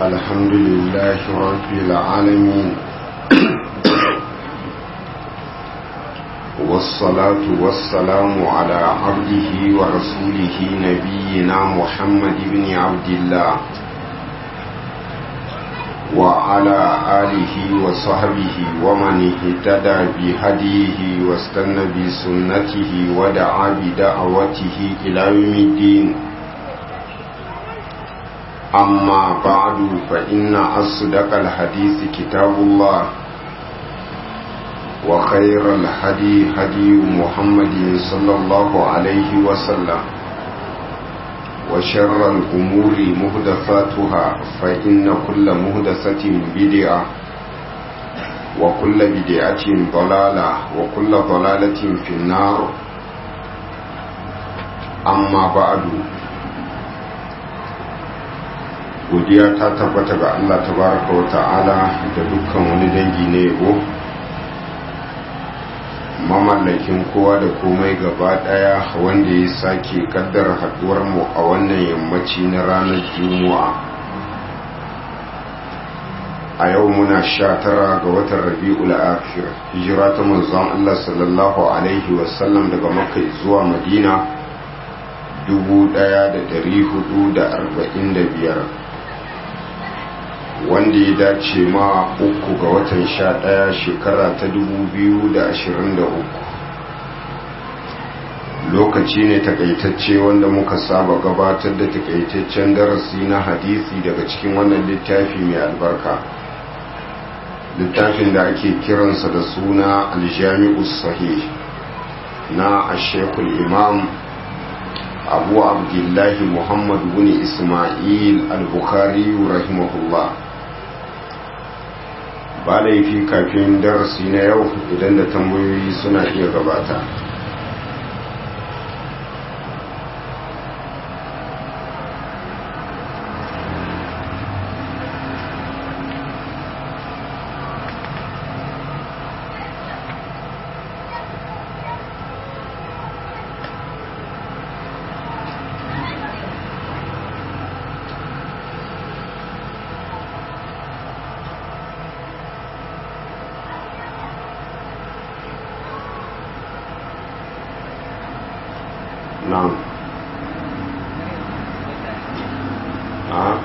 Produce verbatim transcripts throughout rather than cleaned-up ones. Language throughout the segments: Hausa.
الحمد لله رب العالمين والصلاة والسلام على عبده ورسوله نبينا محمد بن عبد الله وعلى آله وصحبه ومن اهتدى بهديه واستنى بسنته ودعا بدعوته إلى يوم الدين. أما بعد فإن أصدق الحديث كتاب الله وخير الهدي هدي محمد صلى الله عليه وسلم وشر الأمور محدثاتها فإن كل محدثة بدعة وكل بدعة ضلالة وكل ضلالة في النار. أما بعد godiya ta tabbata ga Allah tabaraka wa ta'ala da dukkan wani dangi ne yabo mamallakin kowa da komai gaba daya wanda ya sake kaddara haduwar mu a wannan yammaci na ranar Juma'a a yau muna sha tara ga watan Rabiul Akhir hijira ta manzon Allah sallallahu alaihi wasallam daga Makka zuwa Madina dubu ɗaya da ɗari hudu da arba'in da biyar wanda ya dace ma uku ga watan sha ɗaya shekara ta dubu biyu da ashirin da uku. Lokaci ne takaitacce wanda muka saba gabatar da takaitaccen darasi na hadisi daga cikin wannan littafi mai albarka, littafin da ake kiransa da suna aljami'us sahih na ashekul imam abu abdullahi muhammad bin ismail al-bukhari rahimahullah. Ba laifi kafin darasi na yau idan da tambayoyi suna iya gabata. Na'am. Ah.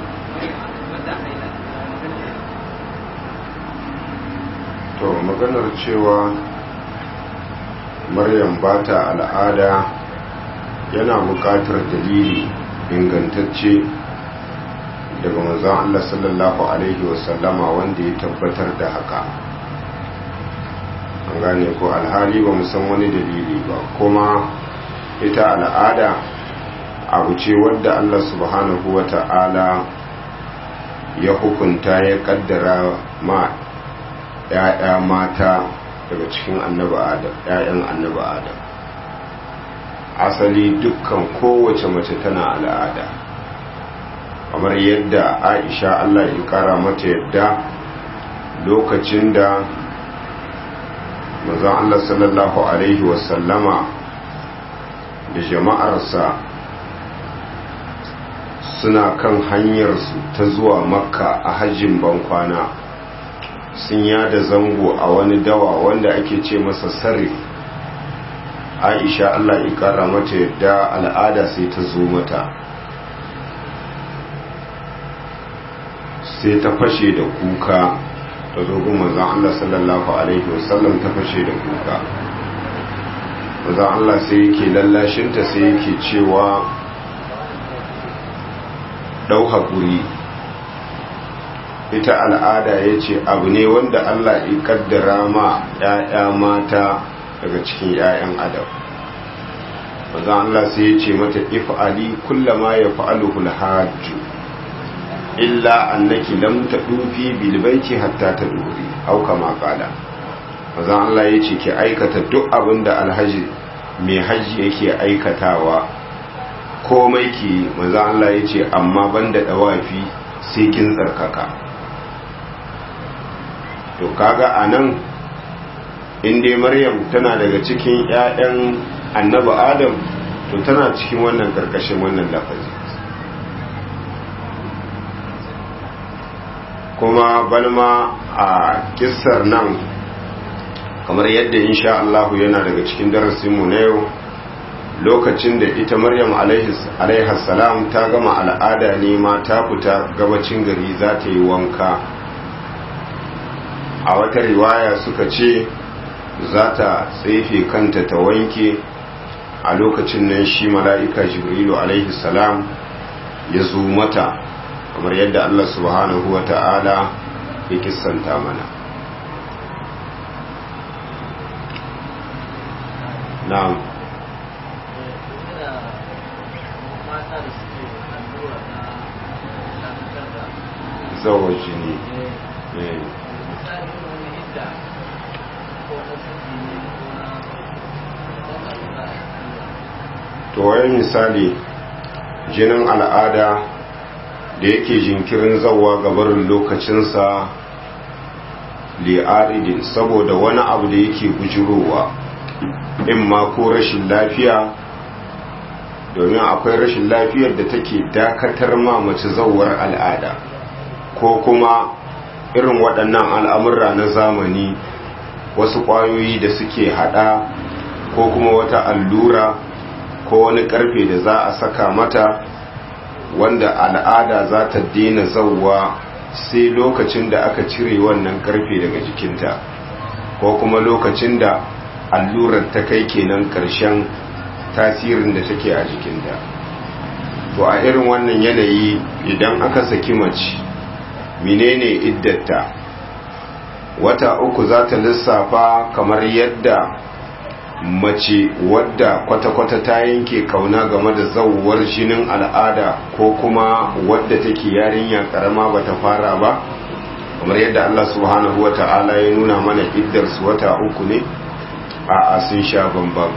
To maganar cewa Maryam ba ta al'ada yana buƙatar dalili ingantacce daga manzon Allah sallallahu alaihi wasallama wanda ya tabbatar da haka. An gane ko alhali ba mu san wani dalili ba, kuma ita al'ada abu ce wadda Allah subhanahu wa ta'ala ya hukunta ya kaddara ma ‘ya'ya mata daga cikin annaba Adam, ‘ya'yan annaba Adam. Asali dukkan kowace mace tana al'ada, kamar yadda Aisha Allah ya kara mata yadda lokacin da manzon Allah sallallahu Alaihi wasallama da jama'arsa suna kan hanyarsu ta zuwa makka a hajjin bankwana sun yada zango a wani dawa wanda ake ce masa sarrif. Aisha Allah ya kara mata yadda al'ada sai ta zo mata, sai ta fashe da kuka, ta zo gun manzon Allah sallallahu alaihi wasallam ta fashe da kuka. maza Allah sai yake lallashinta sai yake cewa ɗau haƙuri, ita al'ada ya ce abu ne wanda Allah ya kaddara ma ‘ya'ya mata daga cikin ‘ya'yan adam. maza Allah sai ya ce mata if'ali kullama ya fa'aluhul hajju illa annaki lam tadufi bil baiti hatta taduri au kama qala. maza Allah ya ce ki aikata duk abin da alhaji mai hajji yake aikatawa, komai ki. maza Allah ya ce amma banda dawafi sai kin tsarkaka. to kaga anan inda Maryam tana daga cikin ƴaƴan annabi Adam, to tana cikin wannan karkashin wannan lafazi. kuma balma a kissar nan kamar yadda insha Allah yana daga cikin darasinmu na yau, lokacin da ita Maryam alaihi salam ta gama al'ada ne ma ta fita gabacin gari za ta yi wanka. A wata riwaya suka ce za ta tsefe kanta ta wanke, a lokacin nan shi mala'ika Jibrilu alaihi salam ya zo mata kamar yadda Allah subhanahu wa ta'ala ya kissanta mana. Na'am. Zawar jini. To wai misali jinin al'ada da yake jinkirin zawa gabarin lokacinsa li'aridin saboda wani abu da yake bujirowa, in ma ko rashin lafiya, domin akwai rashin lafiyar da take dakatar ma mace zawar al'ada, ko kuma irin waɗannan al'amurra na zamani, wasu ƙwayoyi da suke haɗa, ko kuma wata allura ko wani ƙarfe da za a saka mata wanda al'ada za ta daina zawwa sai lokacin da aka cire wannan ƙarfe daga jikinta, ko kuma lokacin da allurar ta kai kenan ƙarshen tasirin da take a jikinta. To a irin wannan yanayi idan aka saki mace, menene iddata? Wata uku za ta lissafa kamar yadda mace wadda kwata-kwata ta yanke kauna game da zawuwar jinin al'ada, ko kuma wadda take yarinya karama bata fara ba, kamar yadda Allah subhanahu wa ta'ala ya nuna mana iddarsu wata uku ne. A'a, sun sha bambam,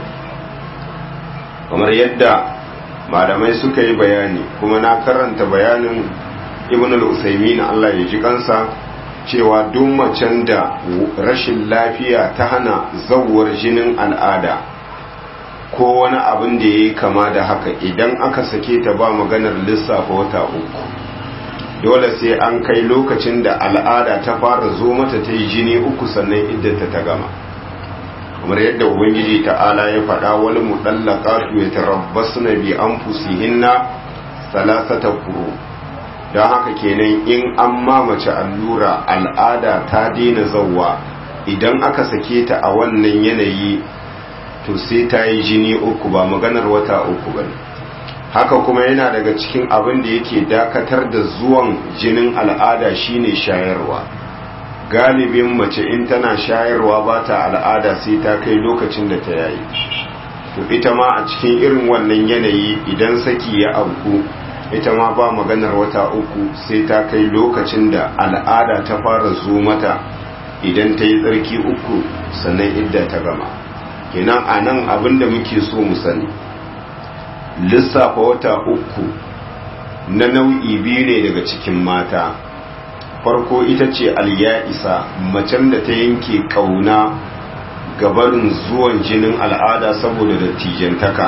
kamar yadda malamai suka yi bayani, kuma na karanta bayanin Ibn al-Usaymin Allah ya ji kansa, cewa duk macen da rashin lafiya ta hana zawar jinin al'ada ko wani abin da ya yi kama da haka, idan aka sake ta ba maganar lissafa wata uku, dole sai an kai lokacin da al'ada ta fara zo mata ta yi jini uku sannan iddata ta gama, kamar yadda ubangiji ta'ala ya faɗa, wani mudallaqatu yatarabbasna bi anfusihinna salasata quru. don haka kenan in an mamace allura al'ada ta daina zawwa, idan aka sake ta a wannan yanayi to sai ta yi jini uku, ba maganar wata uku ba. Haka kuma yana daga cikin abin da yake dakatar da zuwan jinin al'ada shine shayarwa. Galibin mace in tana shayarwa ba ta al'ada sai ta kai lokacin da ta yayi. To ita ma a cikin irin wannan yanayi idan saki ya auku, ita ma ba maganar wata uku sai ta kai lokacin da al'ada ta fara zo mata, idan ta yi tsarki uku sannan idda ta gama. Kenan a nan abin da muke so mu sani, lissafa wata uku na nau'i biyu ne daga cikin mata. Farko ita ce alya'isa, macen da ta yanke kauna gabarin zuwan jinin al'ada saboda dattijantaka.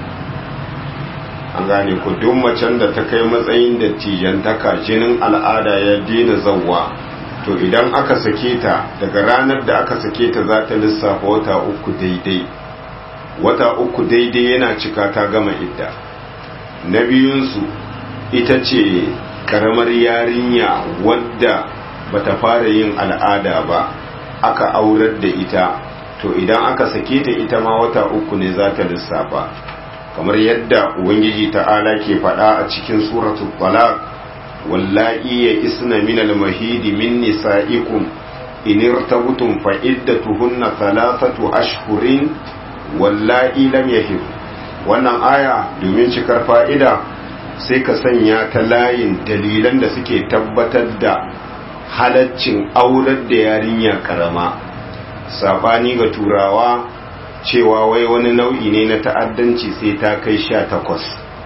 An gane ku, duk macen da ta kai matsayin dattijantaka jinin al'ada ya daina zawwa, to idan aka sake ta, daga ranar da aka sake ta za ta lissafa wata uku daidai. Wata uku daidai yana cika ta gama idda. Na biyunsu ita ce karamar yarinya wadda bata fara yin al'ada ba, aka aurar da ita, to idan aka sake ta ita ma wata uku ne za ta lissafa, kamar yadda ubangiji ta'ala ke faɗa a cikin suratul talaq, wallahi ya isna min al-mahidi min nisa'ikum in irtabtum fa iddatuhunna thalathatu ashhurin wallahi lam yahid. Wannan aya domin cikar fa'ida sai ka sanya ta layin dalilan da suke tabbatar da halaccin aurar da yarinya karama, sabani ga turawa cewa wai wani nau'i ne na ta'addanci sai ta kai sha takwas.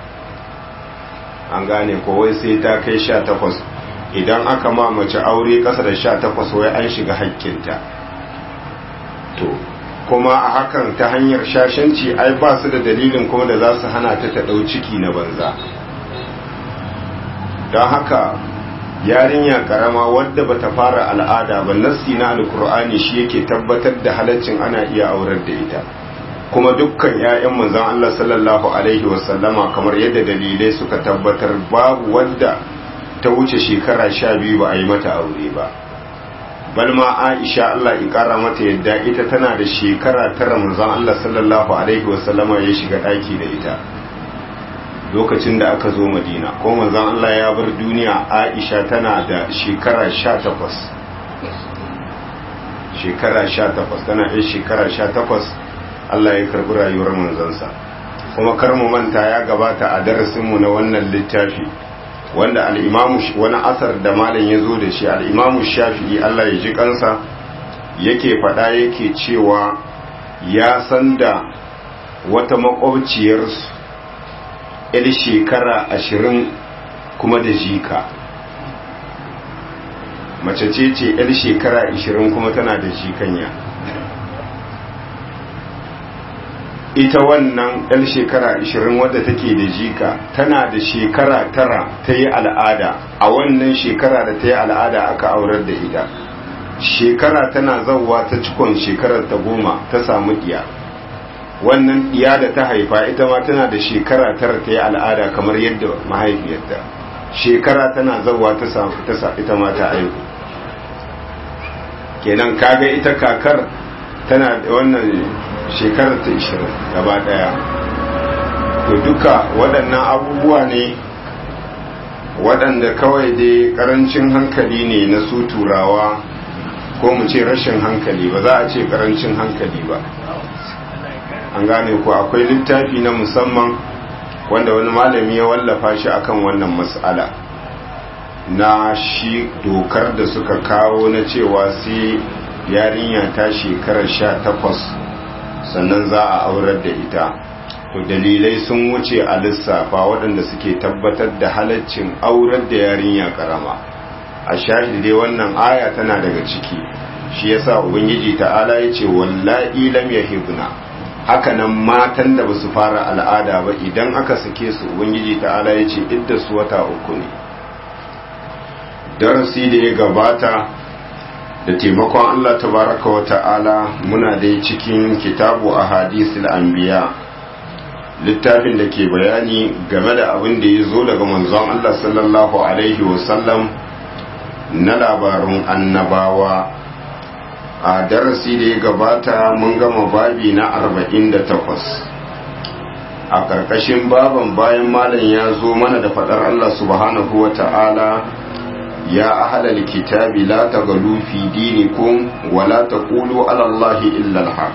An gane ko, wai sai ta kai sha takwas, idan aka ma mace aure ƙasa da sha takwas wai an shiga haƙƙinta. To kuma a hakan ta hanyar shashanci ai ba su da dalilin kuma da za su hana ta ta ɗau ciki na banza. Don haka yarinya karama wadda bata fara al'ada ba, nassi na alkur'ani shi yake tabbatar da halaccin ana iya aurar da ita. kuma dukkan 'ya'yan manzon Allah sallallahu alaihi wasallama kamar yadda dalilai suka tabbatar babu wadda ta wuce shekara sha biyu ba a yi mata aure ba. balma Aisha Allah ya kara mata yadda ita tana da shekara tara manzon Allah sallallahu alaihi wasallama ya shiga daki da ita lokacin da aka zo Madina, ko manzon Allah ya bar duniya Aisha tana da shekara sha takwas shekara sha takwas tana da shekara sha takwas Allah ya karbi rayuwar manzansa. kuma kar mu manta ya gabata a darasin mu na wannan littafi wanda al-Imam wani asar da malam ya zo da shi, al-Imam Shafi'i Allah ya ji kansa yake fada yake cewa ya san da wata makwabciyarsu yar shekara ashirin kuma da jika, mace ce ce yar shekara ashirin kuma tana da jikanya. ita wannan yar shekara ashirin wadda take da jika tana da shekara tara ta yi al'ada, a wannan shekara da ta yi al'ada aka aurar da ita. shekara tana zauwa ta cikon shekarar ta goma ta samu diya, wannan diya da ta haifa ita ma tana da shekara tara ta yi al'ada kamar yadda mahaifiyarta, shekara tana zauwa ta samu ita ma ta aihu. kenan kaga ita kakar tana da wannan shekarar ta ishirin gaba daya. to duka waɗannan abubuwa ne waɗanda kawai dai ƙarancin hankali ne na su turawa, ko mu ce rashin hankali, ba za a ce ƙarancin hankali ba. an gane ku akwai littafi na musamman wanda wani malami ya wallafa shi akan wannan mas'ala na shi dokar da suka kawo na cewa sai yarinya ta shekarar sha takwas sannan za a aurar da ita. to dalilai sun wuce a lissafa waɗanda suke tabbatar da halaccin aurar da yarinya karama. a shahidi dai wannan aya tana daga ciki, shi yasa ubangiji ta'ala ya ce wallahi lam yahibna, haka nan matan da basu fara al'ada ba idan aka sake su ubangiji ta'ala ya ce idda su wata uku ne. darasi da ya gabata da taimakon Allah tabaraka wa ta'ala muna dai cikin kitabu ahadisul anbiya, littafin da ke bayani game da abin da ya zo daga manzon Allah sallallahu alaihi wasallam na labarun annabawa. a darasi da ya gabata mun gama babi na arba'in da takwas. a ƙarƙashin baban bayan malam ya zo mana da faɗar Allah subhanahu wa ta'ala ya ahlal kitabi la taghlu fi dinikum wa la taqulu ala allahi illa al-haq,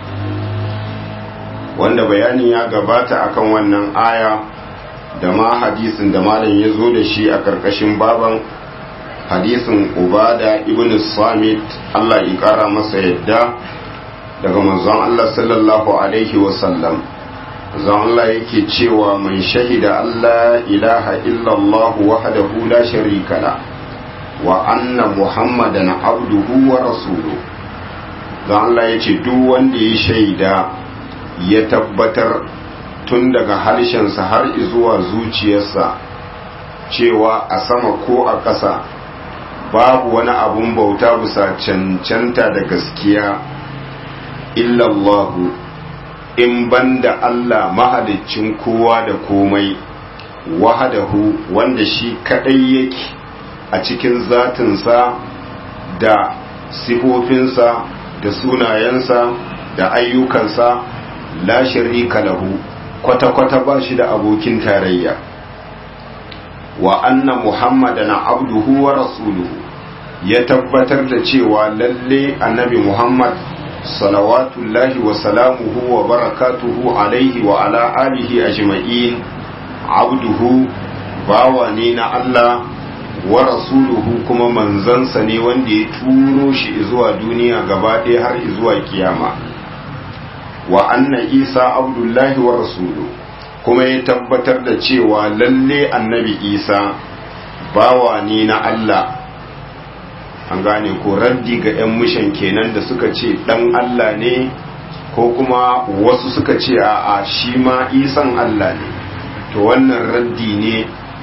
wanda bayani ya gabata akan wannan aya da ma hadisin da malam ya zo da shi a karkashin baban, hadisin Ubada ibn Samit Allah ya kara masa yadda daga manzon Allah sallallahu alaihi wa sallam. manzon Allah yake cewa man shahida Allah ilaha illa Allah wahdahu la sharika la wa anna muhammadan abduhu wa rasuluhu. dan Allah yace duk wanda ya shaida ya tabbatar tun daga harshensa har zuwa zuciyarsa cewa a sama ko a ƙasa babu wani abun bauta bisa cancanta da gaskiya illallahu, in banda Allah mahaliccin kowa da komai, wahadahu wanda shi kadai yake a cikin zatinsa da sifofinsa da sunayensa da ayyukansa, la sharika lahu, kwata-kwata ba shi da abokin tarayya, wa anna muhammadan abduhu wa rasuluhu, ya tabbatar da cewa lalle annabi muhammad salawatullahi wa salamuhu wa barakatuhu alaihi wa ala alihi ajma'in abduhu, bawa ne na Allah, wa rasuluhu kuma manzansa ne wanda ya turo shi zuwa duniya gaba ɗaya har zuwa kiyama, wa anna isa abdullahi wa rasuluhu, kuma ya tabbatar da cewa lalle annabi isa bawa ne na Allah. an gane ko raddi ga 'yan mishan kenan da suka ce dan Allah ne, ko kuma wasu suka ce a shi ma isan Allah ne. to wannan raddi ne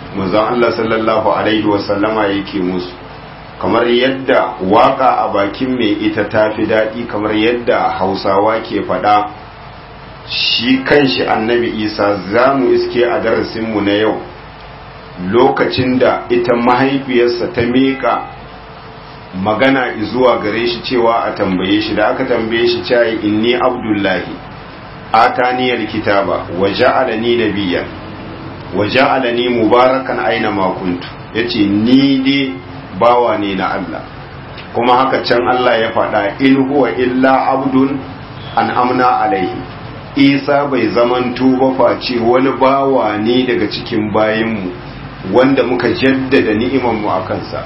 manzon Allah sallallahu alaihi wasallama yake musu, kamar yadda waka a bakin mai ita tafi daɗi, kamar yadda hausawa ke faɗa, shi kanshi annabi isa za mu iske a darasinmu na yau lokacin da ita mahaifiyarsa ta miƙa magana zuwa gare shi cewa a tambaye shi, da aka tambaye shi cewa inni abdullahi ataniyal kitaba wa ja'alani nabiyyan wa ja'alani mubarakan aina ma kuntu, yace ni dai bawa ne na Allah, kuma haka can Allah ya faɗa in huwa illa abdun an amna alaihi, isa bai zamanto ba face wani bawa ne daga cikin bayinmu wanda muka jaddada ni'imanmu a kansa.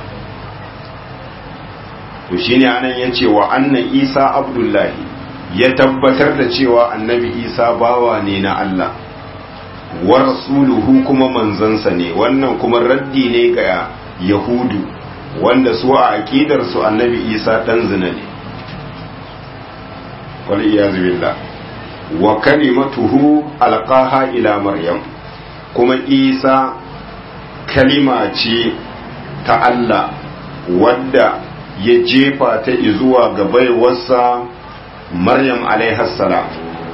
to shine anan yace wa anna isa abdullahi, ya tabbatar da cewa annabi isa bawa ne na Allah, wa rasuluhu kuma manzansa ne. Wannan kuma raddi ne ga yahudu wanda su a aqidar su annabi isa dan zina ne, wal iyaz billah. wa kalimatuhu alqaha ila maryam, kuma isa kalima ce ta Allah wadda ya jefa ta zuwa ga baiwarsa maryam alaihas salam.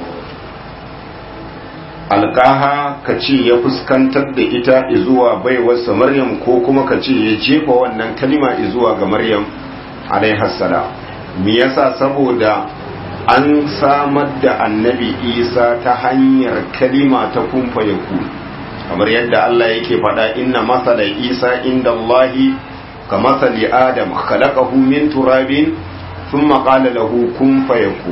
alqaha kace ya fuskantar da ita zuwa baiwarsa maryam, ko kuma kace ya jefa wannan kalima zuwa ga maryam alaihas salam. me yasa? saboda an samar da annabi isa ta hanyar kalima ta kun fayakun, kamar yadda Allah yake faɗa inna masala isa inda Allahi ka masali adam khalaqahu min turabin thumma qala lahu kun fayakun.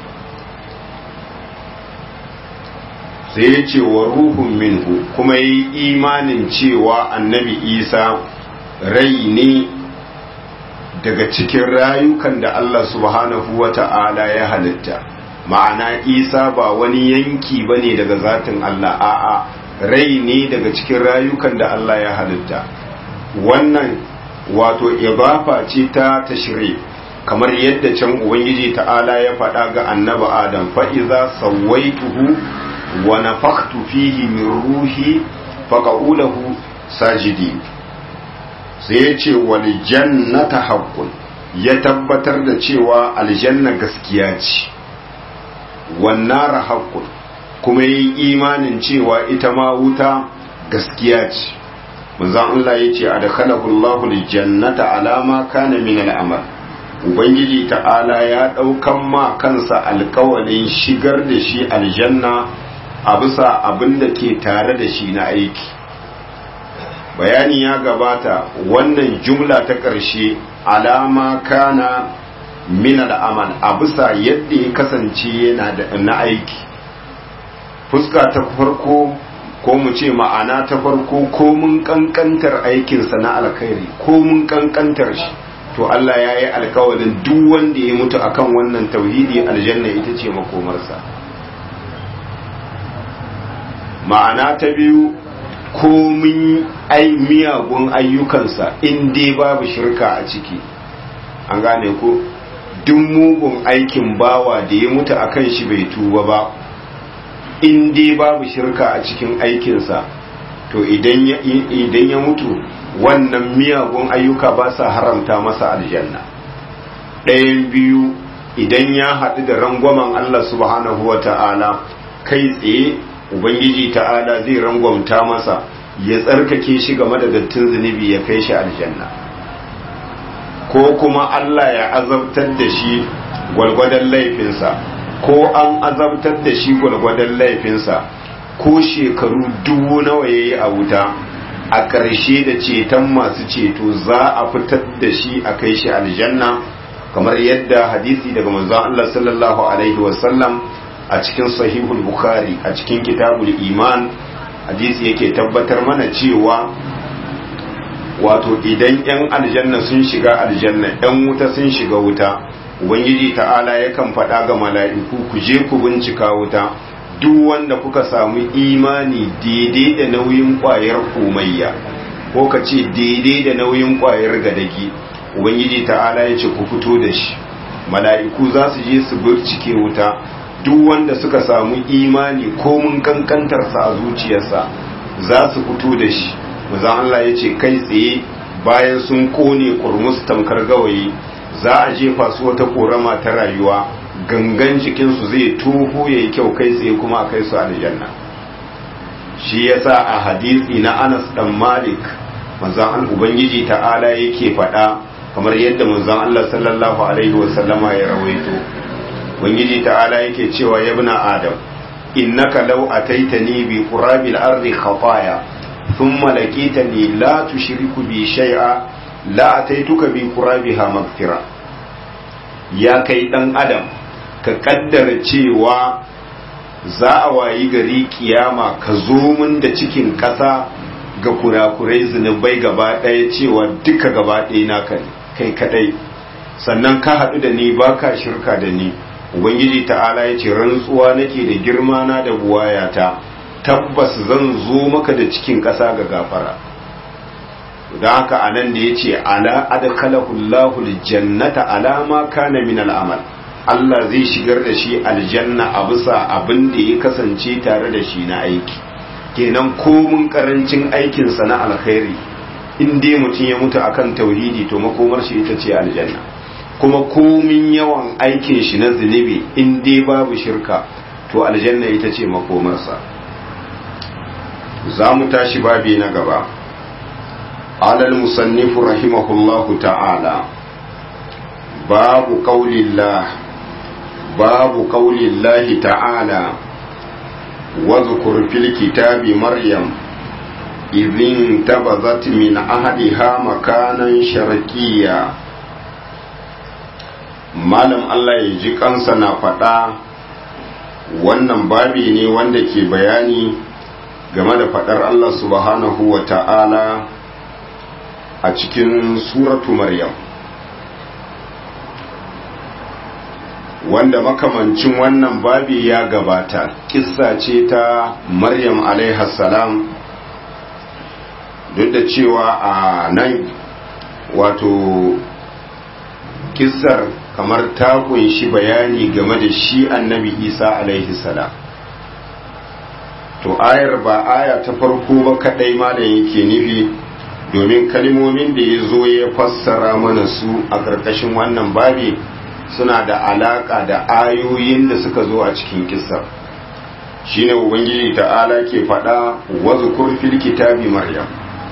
sai ya ce wa ruhun minhu, kuma yi imanin cewa annabi isa rai ne daga cikin rayukan da Allah subhanahu wa ta'ala ya halitta. ma'ana isa ba wani yanki ba ne daga zatin Allah, a'a rai ne daga cikin rayukan da Allah ya halitta. wannan wato ibafa ce ta tashri, kamar yadda can ubangiji ta'ala ya faɗa ga annabi adam fa'iza sawaituhu wa nafakhtu fihi min ruhi faqa'u lahu sajidi. sai ya ce wal jannata haqqun, ya tabbatar da cewa aljanna gaskiya ce, wan nar haqqun, kuma yi imanin cewa ita ma wuta gaskiya ce. manzon Allah ya ce adkhalahu Allahu aljannata ala ma kana min al'amal, ubangiji ta'ala ya daukan ma kansa alkawalin shigar da shi aljanna a bisa abin da ke tare da shi na aiki. bayani ya gabata, wannan jumla ta ƙarshe alama kana min al'amal, a bisa yadda ya kasance yana da na aiki. fuska ta farko ko mu ce ma'ana ta farko, ko mun kankantar aikinsa na alkhairi, ko mun kankantar shi, to Allah ya yi alkawalin duk wanda ya mutu akan wannan tauhidi aljanna ita ce makomarsa. ma'ana ta biyu, komin ai miyagun ayyukansa in dai babu shirka a ciki, an gane ko duk mugun aikin bawa da ya mutu akan shi bai tuba ba, in dai babu shirka a cikin aikinsa, to idan ya idan ya mutu wannan miyagun ayyuka ba sa haramta masa aljanna. ɗayan biyu, idan ya haɗu da rangwamen Allah subhanahu wa ta'ala kai tsaye, ubangiji ta'ala zai rangwamta masa ya tsarkake shi game da dattin zunubi ya kai shi aljanna, ko kuma Allah ya azabtar da shi gwalgwadon laifinsa, ko an azabtar da shi gwalgwadon laifinsa, ko shekaru dubu nawa ya yi a wuta, a ƙarshe da ceton masu ceto za a fitar da shi a kai shi aljanna, kamar yadda hadisi daga manzon Allah sallallahu alaihi wasallam a cikin sahihul bukhari a cikin kitabul iman hadisi yake tabbatar mana cewa wato idan yan aljanna sun shiga aljanna, yan wuta sun shiga wuta, ubangiji ta'ala yakan faɗa ga mala'iku ku je ku bincika wuta, duk wanda kuka samu imani daidai da nauyin ƙwayar komayya, ko ka ce daidai da nauyin ƙwayar gadagi, ubangiji ta'ala ya ce ku fito da shi. mala'iku za su je su bincike wuta, duk wanda suka samu imani ko mun kankantarsa a zuciyarsa za su fito da shi, manzon Allah ya ce kai tsaye bayan sun kone kurmus tamkar gawayi za a jefa su wata korama ta rayuwa gangan jikinsu zai tuhu ya yi kyau kai tsaye kuma a kai su aljanna. shi yasa a hadisi na Anas dan Malik manzon Ubangiji ta'ala yake faɗa kamar yadda manzon Allah sallallahu alaihi wasallama ya rawaito. Ubangiji ta'ala yake cewa ya ibn Adam innaka law ataitani bi qurabil ardi khataya thumma laqitani la tushriku bi shay'a la ataituka bi qurabiha maghfira. Ya kai dan adam ka kaddara cewa za a wayi gari kiyama ka zo mun da cikin ƙasa ga kurakurai zunubai gaba ɗaya cewa duka gaba ɗaya naka ne kai kadai, sannan ka haɗu da ni baka shirka da ni. Ubangiji ta'ala ya ce rantsuwa nake da girma na da buwayata tabbas zan zo maka da cikin ƙasa ga gafara. don haka anan da ya ce ala adkhalahu Allahu aljannata ala ma kana min al'amal, Allah zai shigar da shi aljanna a bisa abin da ya kasance tare da shi na aiki. Kenan komun karancin aikinsa na alkhairi in dai mutum ya mutu akan tauhidi to makomar shi ita ce aljanna, kuma komin yawan aikin shi na zunubi in dai babu shirka to aljanna ita ce makomarsa. za mu tashi babi na gaba. alal musannifu rahimahullahu ta'ala babu qaulillah babu qaulillahi ta'ala واذكر في الكتاب مريم إذ انتبذت من أهلها مكانا شرقيا. malam Allah ya ji kansa na faɗa wannan babi ne wanda ke bayani game da faɗar Allah subhanahu wa ta'ala a cikin suratu Maryam, wanda makamancin wannan babi ya gabata. Kissa ce ta Maryam alaiha salam, duk da cewa a nan wato kissar kamar ta kunshi bayani game da shi annabi Isa alaihi salam. To ayar ba aya ta farko ba kadai malam yake nufi, domin kalmomin da ya zo ya fassara mana su a ƙarƙashin wannan babi suna da alaka da ayoyin da suka zo a cikin kissar. Shine ubangiji ta'ala ke faɗa wazkur fil kitabi Maryam,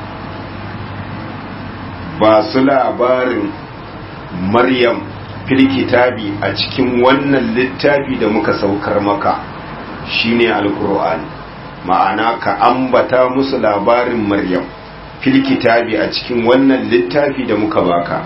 ba su labarin Maryam fil kitabi a cikin wannan littafi da muka saukar maka shine alqur'ani, ma'ana ka ambata musu labarin Maryam fil kitabi a cikin wannan littafi da muka baka,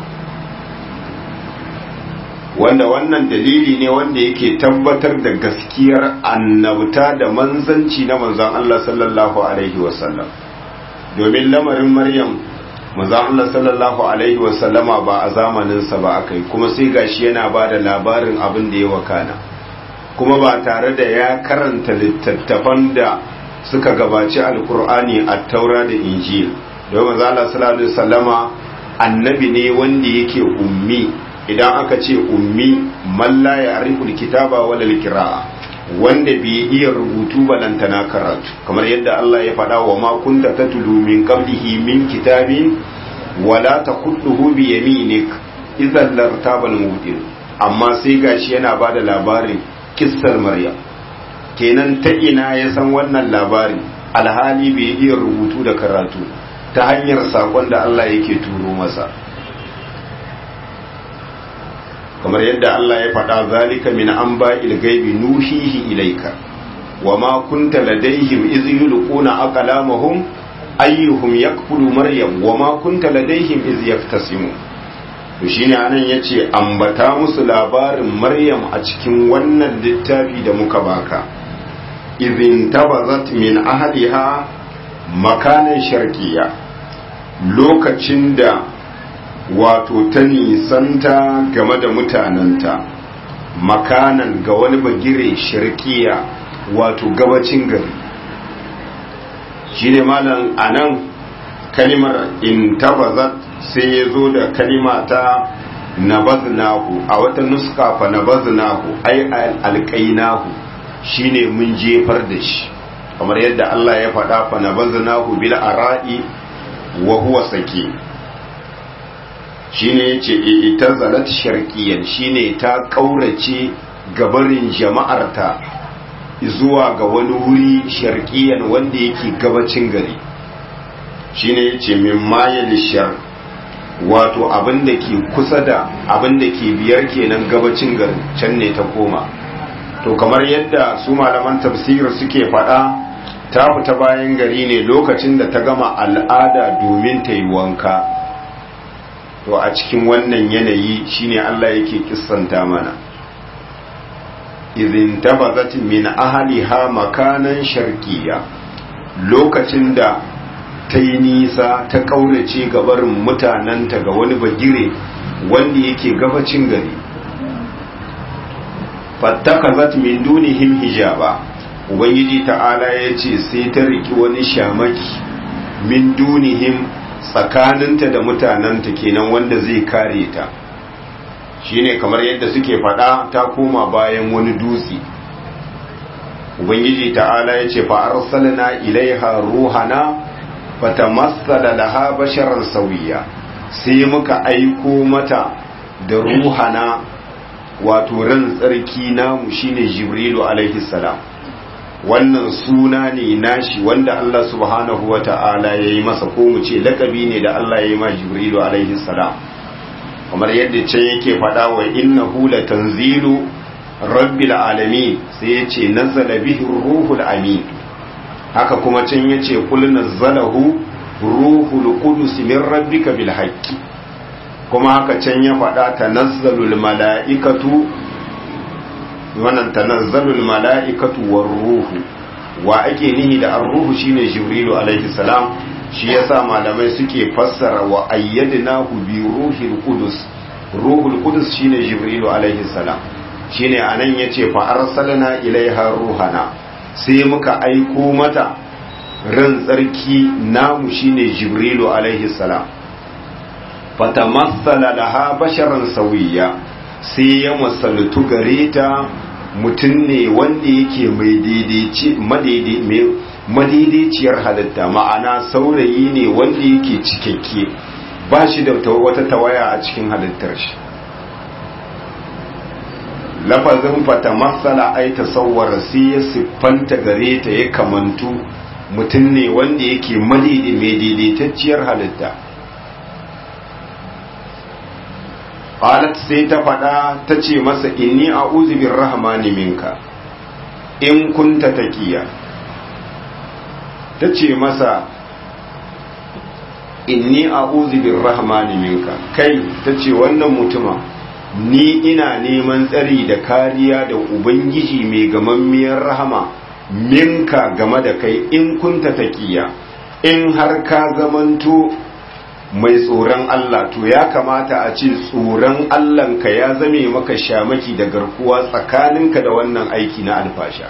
wanda wannan dalili ne wanda yake tabbatar da gaskiyar annabta da manzanci na manzon Allah sallallahu alaihi wasallam. Domin lamarin Maryam manzon Allah sallallahu alaihi wasallama ba a zamaninsa ba akai, kuma sai gashi yana ba da labarin abin da ya wakana, kuma ba tare da ya karanta littattafan da suka gabaci alkur'ani a taura da injil. Domin manzon Allah sallallahu alaihi wasallama annabi ne wanda yake ummi. Idan aka ce ummi man la ya'rifu alkitaba wala alqira'a, wanda bai iya rubutu balantana karatu, kamar yadda Allah ya faɗa wa ma kunta tatlu min qablihi min kitabin wala taqutuhu bi yaminik idan lartaba almubtil. Amma sai gashi yana bada labarin kissar Maryam, kenan ta ina ya san wannan labarin alhali bai iya rubutu da karatu, ta hanyar sakon da Allah yake turo masa. kamar yadda Allah ya faɗa zalika min anba'il ghaibi nuhihi ilayka wama kunta ladaihim iz yulquna aqlamahum ayyuhum yakfulu maryam wama kunta ladaihim iz yaftasimu. to shine anan yace ambata musu labarin Maryam a cikin wannan littafi da muka baka. idhin tabazat min ahliha makanan sharqiyya, lokacin da wato ta nisanta game da mutanenta, makanan ga wani bagire shirkiya wato gabacin gari. shi ne malam anan kalimar intabazat sai ya zo da kalima ta nabaznahu, a wata nuska fa nabaznahu ai alqainahu, shine mun jefar da shi, kamar yadda Allah ya faɗa fa nabaznahu bil ara'i wa huwa sake shine yace ita zalat sharqiyan shine ta kaurace gabarin jama'arta zuwa ga wani wuri sharqiyan wanda yake gabacin gari shine yace min mayil shar wato abin da ke kusa da abin da ke biyar kenan gabacin garin can ne ta koma to kamar yadda su malaman tafsir suke faɗa ta fita bayan gari ne lokacin da ta gama al'ada domin ta yi wanka to a cikin wannan yanayi shine Allah yake kissanta mana idin tabazat min ahliha makanan sharqiyya lokacin da ta yi nisa ta kaurace gabarin mutanenta ga wani bagire wanda yake gabacin gari fattakazat min dunihim hijaba ubangiji ta'ala ya ce sai ta riki wani shamaki min dunihim tsakaninta da mutanenta kenan wanda zai kare ta shine kamar yadda suke faɗa ta koma bayan wani dutse ubangiji ta'ala ya ce fa arsalna ilaiha ruhana fatamassala laha basharan sawiya sai muka aiko mata da ruhana wato ran tsarki namu shine jibrilu alaihi salam wannan suna ne nashi wanda Allah subhanahu wata'ala yayi masa ko mu ce lakabi ne da Allah yayi ma jibrilu alaihi salam kamar yadda can yake faɗa wa innahu latanzilu rabbil alamin sai yace nazala bihi ruhul amin haka kuma can yace kul nazzalahu ruhul qudus min rabbika bil haqqi kuma haka can ya faɗa tanazzalul mala'ikatu wannan tanazzalul mala'ikatu war ruhu wa ake nihi da ar-ruhu shine jibrilu alaihi salam shi yasa malamai suke fassara wa ayyadnahu bi ruhil qudus ruhul qudus shine jibrilu alaihi salam shine anan yace fa arsalna ilaiha ruhana sai muka aiko mata ran tsarki namu shine jibrilu alaihi salam fatamassala laha basharan sawiya sai ya masaltu gare ta mutum ne wanda yake mai madaidaiciyar halitta ma'ana saurayi ne wanda yake cikakke ba shi da wata tawaya a cikin halittar shi lafazin fatamassala ai tasawwara sai ya siffanta gare ta ya kamantu mutum ne wanda yake madaidaitacciyar halitta qalat sai ta faɗa ta ce masa inni a'udhu birrahmani minka in kunta taqiya ta ce masa inni a'udhu birrahmani minka kai ta ce wannan mutuma ni ina neman tsari da kariya da ubangiji mai gamammiyar rahama minka game da kai in kunta taqiya in har ka zamanto mai tsoron Allah to ya kamata a ce tsoron Allahnka ya zame maka shamaki da garkuwa tsakaninka da wannan aiki na alfasha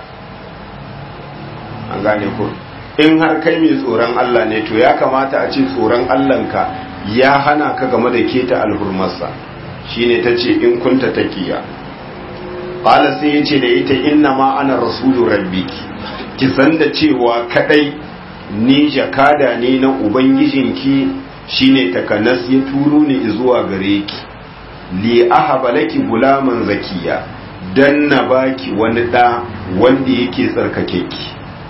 an gane ko in har kai mai tsoron Allah ne to ya kamata a ce tsoron Allahnka ya hana ka game da keta alhurmarsa shine tace in kunta taqiya qala sai yace da ita inna ma ana rasulu rabbiki ki san da cewa kadai ni jakada ne na ubangijinki shine takanas ya turo ni zuwa gare ki li ahaba laki gulaman zakiya dan na baki wani da wanda yake tsarkake ki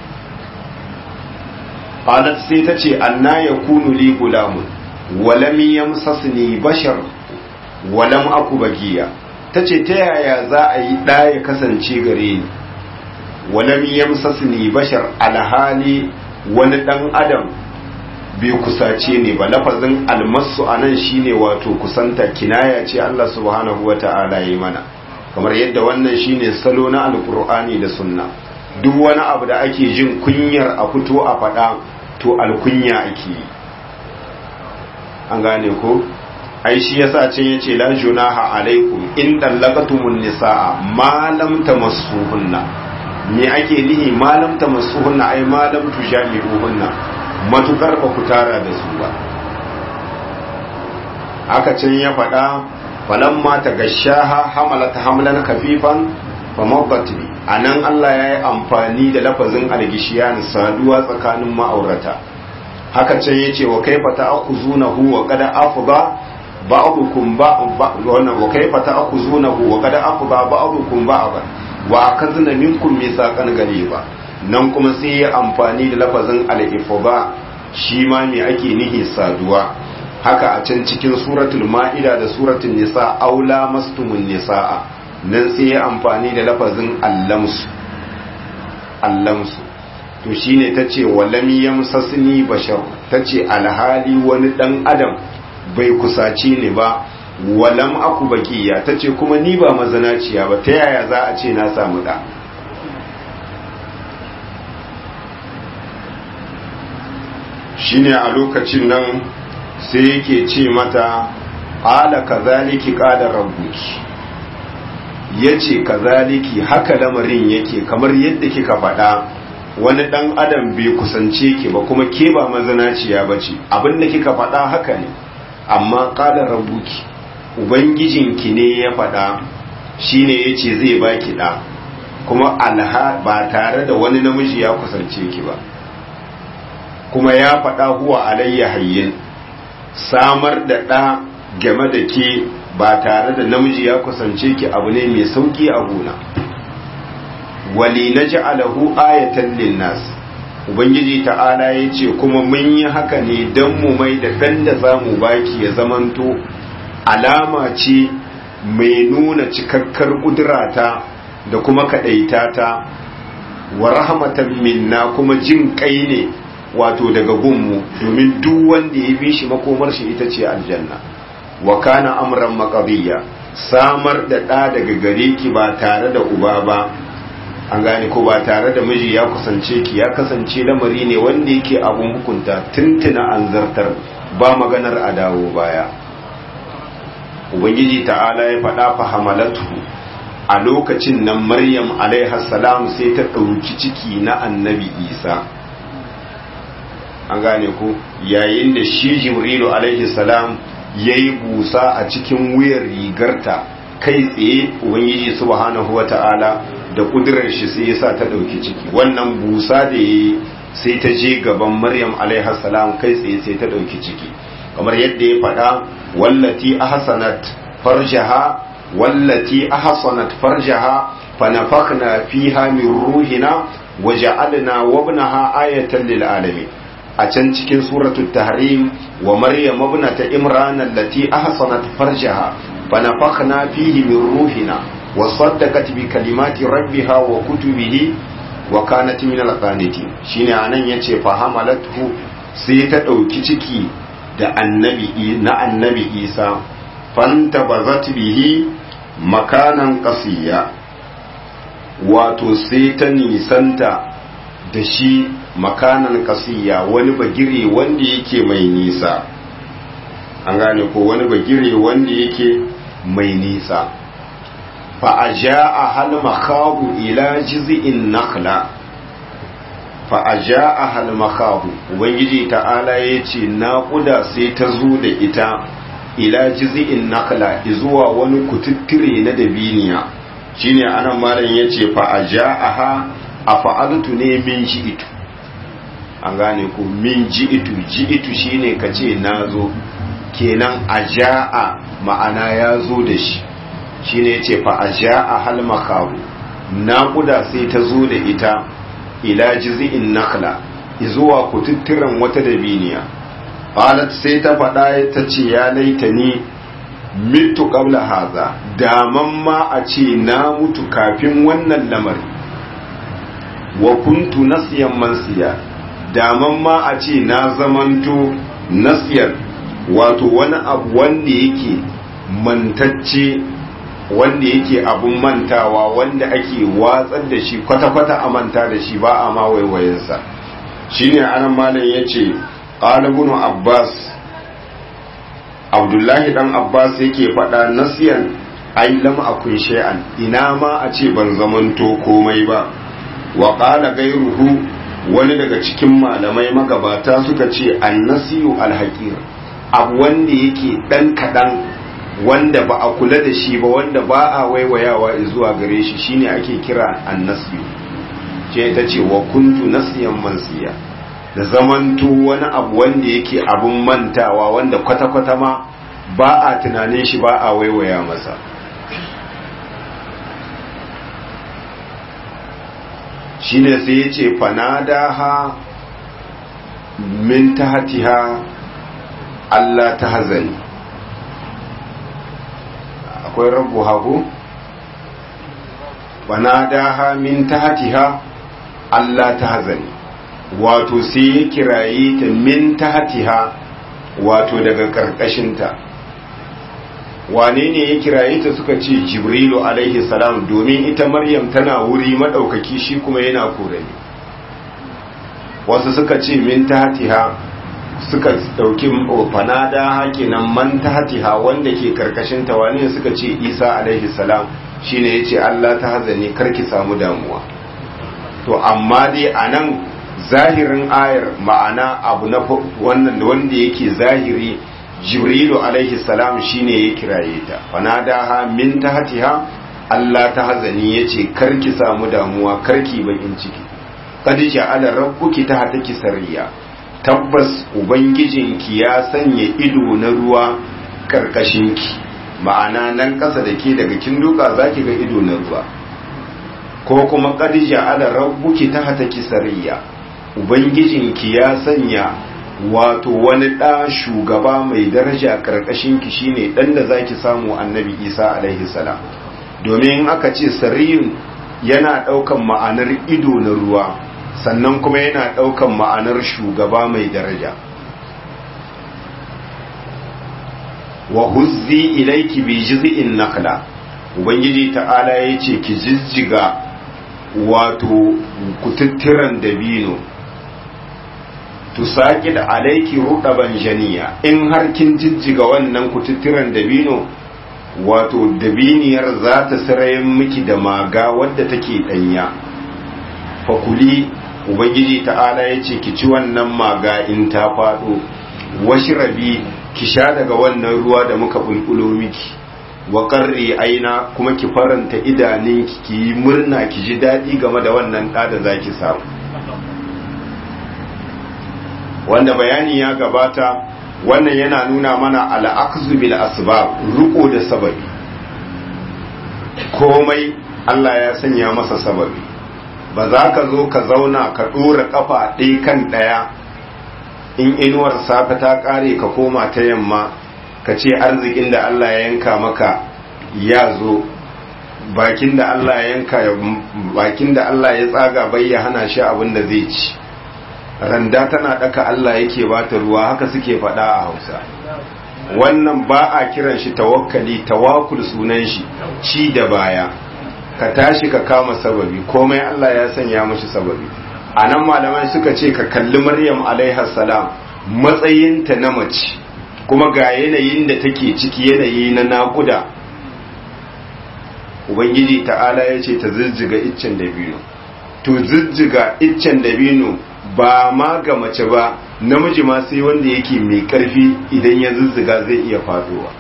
qalat sai tace anna yakunu li gulamun walam yamsasni bashar walam aku bagiya tace ta yaya za a yi da ya kasance gare ni walam yamsasni bashar alhali wani dan adam bai kusace ne ba lafazin almasu anan shine wato kusanta kinaya ce Allah subhanahu wata'ala yi mana kamar yadda wannan shine salo na alkur'ani da sunna duk wani abu da ake jin kunyar a fito a faɗa to alkunya ake yi an gane ko ai shi yasa can yace la junaha alaikum in dallaqatumun nisaa ma lam tamassuhunna me ake nihi ma lam tamassuhunna ai ma lam tujami'uhunna matukar ba ku tara da su ba aka can ya faɗa falamma ta gashaha hamalat hamlan kafifan fa mabbatni anan Allah ya yi amfani da lafazin algishiyan saduwa tsakanin ma'aurata haka can yace wa kaifa ta'khuzunahu wa qad afdha ba'dukum ba wannan wa kaifa ta'khuzunahu wa qad afdha ba'dukum ba'dan wa akazna minkum mithaqan galiba nan kuma sai ya amfani da lafazin al-ifda shi ma me ake nihi saduwa haka a can cikin suratul ma'ida da suratul nisa aula mastumun nisaa nan sai ya amfani da lafazin allamsu allamsu to shine tace walam yamsasni bashar tace alhali wani dan adam bai kusaci ni ba walam aku bakiya tace kuma ni ba mazanaciya ba ta yaya za a ce na samu da shine a lokacin nan sai yake ce mata ala kazaliki qala rabbuki yace kazaliki haka lamarin yake kamar yadda kika faɗa wani dan adam bai kusance ki ba kuma ke ba mazanaciya bace abinda kika faɗa haka ne amma qala rabbuki ubangijinki ne ya faɗa shine yace zai baki da kuma alha ba tare da wani namiji ya kusance ki ba kuma ya faɗa huwa alayya hayyin samar da ɗa game da ke ba tare da namiji ya kusance ki abu ne mai sauki a gona wali na ja'alahu ayatan linnas ubangiji ta'ala ya ce kuma mun yi haka ne don mu mai da ɗan da za mu baki ya zamanto alama ce mai nuna cikakkar ƙudurata da kuma kaɗaita ta wa rahmatan minna kuma jin kai ne wato daga gunmu domin duk wanda ya bi shi makomar shi ita ce aljanna wa kana amran maqdiya samar da ɗa daga gare ki ba tare da uba ba an gane ko ba tare da miji ya kusance ki ya kasance lamari ne wanda yake abun hukunta tuntuna an zartar ba maganar a dawo baya ubangiji ta'ala ya faɗa fa hamalatu a lokacin nan maryam alaiha salam sai ta ɗauki ciki na annabi isa an gane ku yayin da shi jibrilu alaihi salam ya yi busa a cikin wuyar rigarta kai tsaye ubangiji subhanahu wa ta'ala da kudurar shi sai ya sa ta ɗauki ciki wannan busa da ya sai ta je gaban maryam alaihi salam kai tsaye sai ta ɗauki ciki kamar yadda ya faɗa wallati ahsanat farjaha wallati ahsanat farjaha fanafakhna fiha min ruhina waja'alna wabnaha ayatan lil alamin a can cikin suratul tahrim wa maryam ibnata imran allati ahsanat farjaha fanafakhna fihi min ruhina wa saddaqat bi kalimati rabbiha wa kutubihi wa kanat min al-qanitin shine anan yace fa hamalathu sai ta dauki ciki da annabi na annabi Isa fantabazat bihi makanan qasiya wato sai ta nisanta da shi makanan kasiya wani bagire wanda yake mai nisa an gane ko wani bagire wanda yake mai nisa fa ajaa hal makhabu ila jiz'in nakhla fa ajaa hal makhabu ubangiji ta'ala yace naquda sai ta zo da ita ila jiz'in nakhla zuwa wani kututtire na dabiniya shine anan malam yace fa ajaaha afa'altu ne min ji'itu an gane ko min ji'itu ji'itu shine kace nazo kenan ajaa ma'ana yazo da shi shine yace fa ajaa hal makabu naquda sai ta zo da ita ila jiz'in nakhla zuwa kututturan wata dabiniya qalat sai ta fada ta ce ya laitani mitu qabla haza daman ma a ce na mutu kafin wannan lamari wa kuntu nasiyan mansiya daman ma a ce na zamanto nasiyar wato wani abu wanda yake mantacce wanda yake abun mantawa wanda ake watsar da shi kwata-kwata a manta da shi ba a ma waiwayensa shine anan malam yace qala ibn abbas abdullahi dan abbas yake faɗa nasiyan ai lam akun shay'an ina ma a ce ban zamanto komai ba wa qala gairuhu wani daga cikin malamai magabata suka ce annasiyu alhaqir abu wanda yake dan kadan wanda ba a kula da shi ba wanda ba a waiwayawa zuwa gare shi shine ake kira annasiyu ce ta ce wa kuntu nasiyan mansiya da zamanto wani abu wanda yake abun mantawa wanda kwata-kwata ma ba a tunanin shi ba a waiwaya masa. Shine sai ya ce fanadaha min tahtiha Allah ta hazani, akwai rabu hagu fanadaha min tahtiha Allah ta hazani, wato sai ya kiraye ta min tahtiha, wato daga karkashinta. Wane ne ya kiraye ta? Suka ce Jibrilu alaihi salam, domin ita Maryam tana wuri madaukaki, shi kuma yana korani. Wasu suka ce min tahtiha, suka dauki fanada hakinan man tahtiha wanda ke karkashinta. Wane suka ce Isa alaihi salam, shine yace Allah ta hazani, karki samu damuwa. To amma dai anan zahirin ayar ma'ana abu na wannan wanda yake zahiri, Jibrilu alaihi salam shine ya kiraye ta, fanadaha min tahtiha Allah ta hazani, yace karki samu damuwa, karki bakin ciki. Qad ja'ala rabbuki tahtaki sariya, tabbas ubangijinki ya sanya ido na ruwa karkashinki, ma'ana nan kasa da ke daga kin duka zaki ga ido na ruwa. Ko kuma qad ja'ala rabbuki tahtaki sariya, ubangijinki ya sanya wato wani ɗa shugaba mai daraja ƙarƙashinki shine ɗan da zaki samu annabi Isa alaihi salam. Domin aka ce sariyun yana ɗaukan ma'anar ido na ruwa, sannan kuma yana ɗaukan ma'anar shugaba mai daraja. Wa huzzi ilayki bi jiz'in nakhla, ubangiji ta'ala yace ki jijjiga wato kututturan dabino, tusaqid alayki rudaban janiya, in har kin jijjiga wannan kututturan dabino, wato dabiniyar za ta sarayin miki da maga wadda take danya. Fakuli, ubangiji ta'ala yace ki ci wannan maga in ta fado, washrabi, ki sha daga wannan ruwa da muka bulbulo miki, wa qarri aina, kuma ki faranta idaninki, ki yi murna, ki ji dadi game da wannan da da zaki samu. Wanda bayani ya gabata, wannan yana nuna mana al'akzu bil asbab, riko da sababi. Komai Allah ya sanya masa sababi. Ba za ka zo ka zauna ka dora kafa ɗaya kan ɗaya, in inuwar safe ta kare ka koma ta yamma, ka ce arzikin da Allah ya yanka maka ya zo, bakin da Allah ya yanka, bakin da Allah ya tsaga bai ya hana shi abin da zai ci. Randa tana daka Allah yake bata ruwa, haka suke faɗa a Hausa. Wannan ba a kiran shi tawakkali, tawakkul sunan shi, ci da baya. Ka tashi ka kama sababi, komai Allah ya sanya mashi sababi. Anan malamai suka ce ka kalli Maryam alaiha salam, matsayinta na mace, kuma ga yanayin da take ciki, yanayi na naƙuda. Ubangiji ta'ala ya ce ta zizziga iccen dabino. To zizziga iccen dabino ba ma ga mace ba, namiji ma sai wanda yake mai karfi, idan ya zuzzuga zai iya faduwa.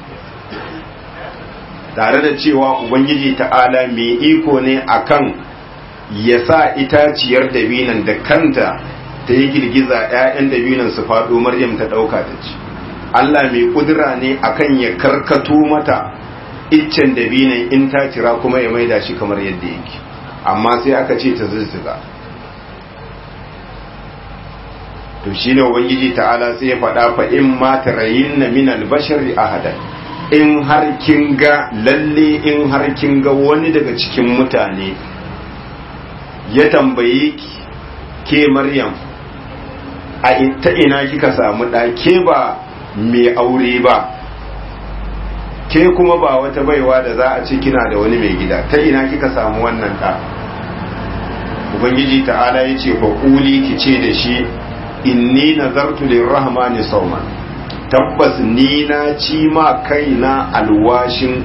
Tare da cewa ubangiji ta'ala mai iko ne akan ya sa itaciyar dabinan da kanta ta yi girgiza, 'ya'yan dabinan su fado, Maryam ta dauka ta ci. Allah mai kudura ne akan ya karkato mata iccen dabinan in ta cira kuma ya maida shi kamar yadda yake, amma sai aka ce ta zuzzuga. To shi ne ubangiji ta'ala sai ya faɗa, fa in ma tarayinna min al-bashari ahadan, in har kin ga lalle in har kin ga wani daga cikin mutane ya tambaye ki, ke Maryam, a ta ina kika samu ɗa, ke ba mai aure ba, ke kuma ba wata baiwa da za a ce kina da wani mai gida, ta ina kika samu wannan ɗa? Ubangiji ta'ala ya ce, fa ƙuli ki ce da shi, inni nazartu lirrahmani sawman, tabbas ni na ci ma kaina alwashin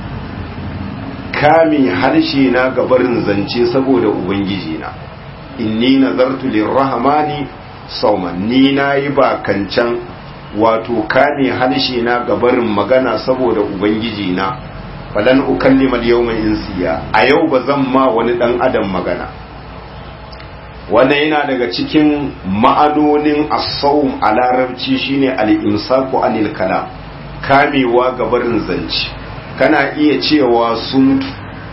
kame harshe na gabarin zance saboda ubangiji na. Inni nazartu lirrahmani sawman, ni na yi bakancan wato kame harshe na gabarin magana saboda ubangiji na. Falan ukallima al-yawma insiya, a yau ba zan ma wani dan adam magana. wannan yana daga cikin ma'anonin as-sawm a larabci shine al-imsaku anil kalam, kamewa ga barin zance. Kana iya cewa sumtu,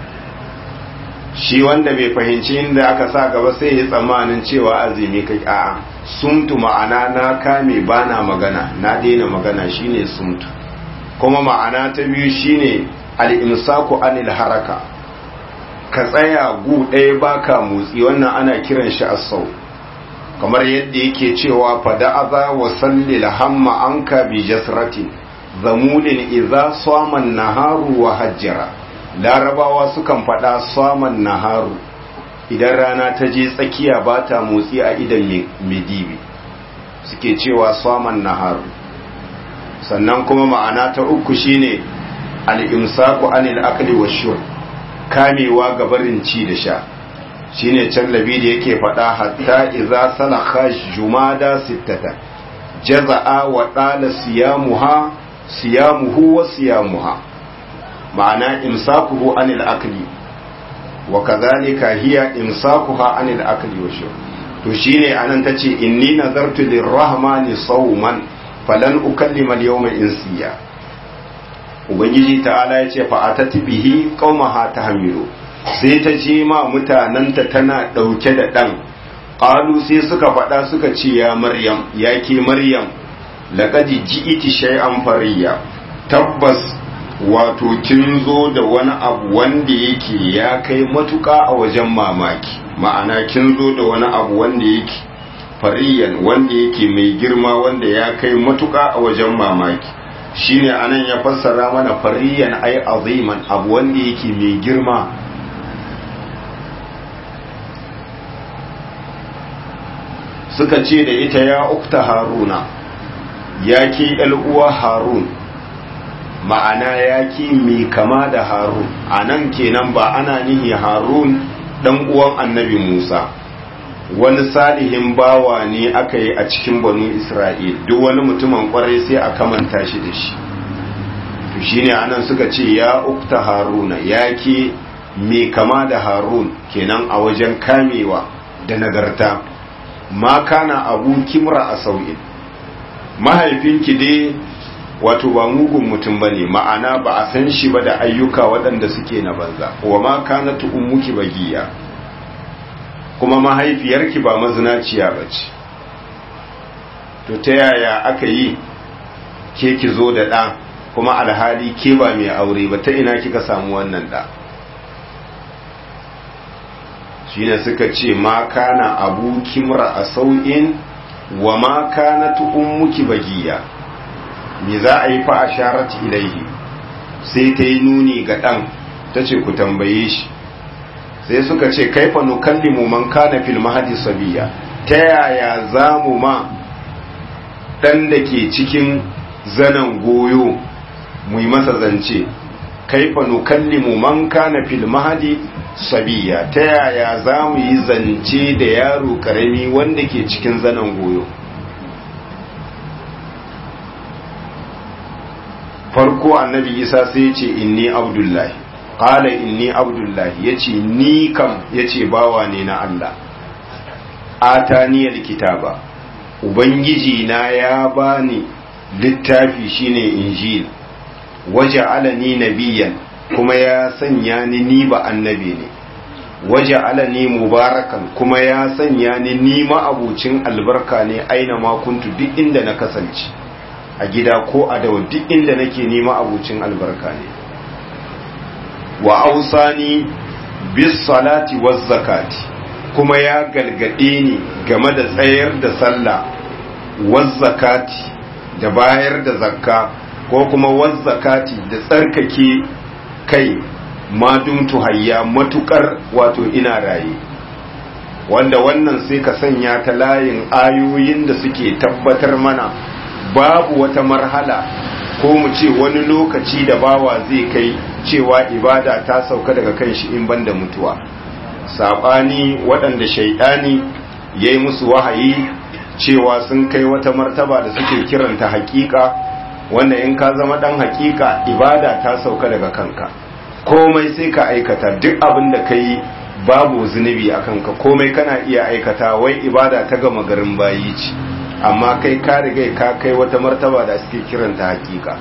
shi wanda bai fahimci inda aka sa gaba sai ya tsammanin cewa azumi kai, a'a sumtu ma'ana na kame bana magana, na daina magana shine sumtu. Kuma ma'ana ta biyu shine al-imsaku anil haraka, ka tsaya gu ɗaya baka motsi, wannan ana kiran shi as-saw. Kamar yadda yake cewa fada'aza wa sallil hamma anka bi jasrati zamulin idza sama naharu wa hajjara. Larabawa sukan faɗa saman naharu idan rana ta je tsakiya ba ta motsi a idan medibi, suke cewa saman naharu. Sannan kuma ma'ana ta uku shine al-imsaku anil akli wash-shurb, kamewa ga barin ci da sha. Shine can labi da yake faɗa hatta idza salakha jumada sittata jaza'a wa dala siyamuha siyamuhu wa siyamuha, ma'ana imsakuhu anil akli wa kadhalika hiya imsakuha anil akli wa shurb. to shine anan tace inni nazartu lirrahmani sawman falan ukallima al-yawma insiya. Ubangiji ta'ala yace fa atati bihi qaumaha tahmilu, sai ta je ma mutananta tana dauke da dan. Qalu sai suka faɗa suka ce ya Maryam, ya ke Maryam, laqad ji'iti shay'an fariya, tabbas wato kin zo da wani abu wanda yake ya kai matuƙa a wajen mamaki, ma'ana kin zo da wani abu wanda yake fariyan, wanda yake mai girma, wanda ya kai matuƙa a wajen mamaki. Shine anan ya fassara mana fariyan ai aziman, abu wanda yake mai girma. Suka ce da ita ya ukta Haruna, ya ke uwa Harun, ma'ana ya ke mai kama da Harun. A nan kenan ba ana nihi Harun dan uwan annabi Musa, wani salihin bawa ne aka yi a cikin banu Isra'il, duk wani mutumin kwarai sai a kamanta shi da shi. To shine anan suka ce ya ukta Haruna, ya ke mai kama da Harun, kenan a wajen kamewa da nagarta. Ma kana abu kimra a sau'in, mahaifinki dai wato ba mugun mutum ba ne, ma'ana ba a san shi ba da ayyuka waɗanda suke na banza. Wa ma kana tu'ummuki bagiya, kuma mahaifiyarki ba mazinaciya ba ce. To ta yaya aka yi ke ki zo da ɗa kuma alhali ke ba mai aure ba, ta ina kika samu wannan ɗa? Shine suka ce ma kana abu kimra a sau'in wa ma kana tu'ummuki bagiya. Me za a yi fa a sharati ilaihi, sai ta yi nuni ga ɗan ta ce ku tambaye shi. Sai suka ce kaifa nukallimu man kana fil mahdi sabiya, ta yaya za mu ma ɗan da ke cikin zanen goyo mu yi masa zance. Kaifa nukallimu man kana fil mahdi sabiya, ta yaya za mu yi zance da yaro karami wanda ke cikin zanen goyo. Farko annabi Isa sai ya ce inni abdullahi, qala inni abdullahi, yace ni kam yace bawa ne na Allah. Ataniyal kitaba, ubangiji na ya bani littafi shine injil, waja'alani nabiyyan, kuma ya sanya ni ni ba annabi ne, waja'alani mubarakan, kuma ya sanya ni ni ma'abucin albarka ne aina ma kuntu, duk inda na kasance, a gida ko a dawa, duk inda nake nema abucin albarka ne. Wa ausani bis salati waz zakati, kuma ya galgade ni game da tsayar da sallah, waz zakati da bayar da zakka, ko kuma waz zakati da tsarkake kai, madum tuhayya, matukar wato ina raye. Wanda wannan sai ka sanya ta layin ayoyin da suke tabbatar mana babu wata marhala ko mu ce wani lokaci da bawa zai kai cewa ibada ta sauka daga kan shi in banda mutuwa. Saɓani waɗanda shaidani ya yi musu wahayi cewa sun kai wata martaba da suke kiranta hakika, wanda in ka zama ɗan hakika ibada ta sauka daga kanka, komai sai ka aikata, duk abin da ka yi babu zunubi akan ka, komai kana iya aikata, wai ibada ta gama garin bayi ce, amma kai ka riga ka kai wata martaba da suke kiranta hakika.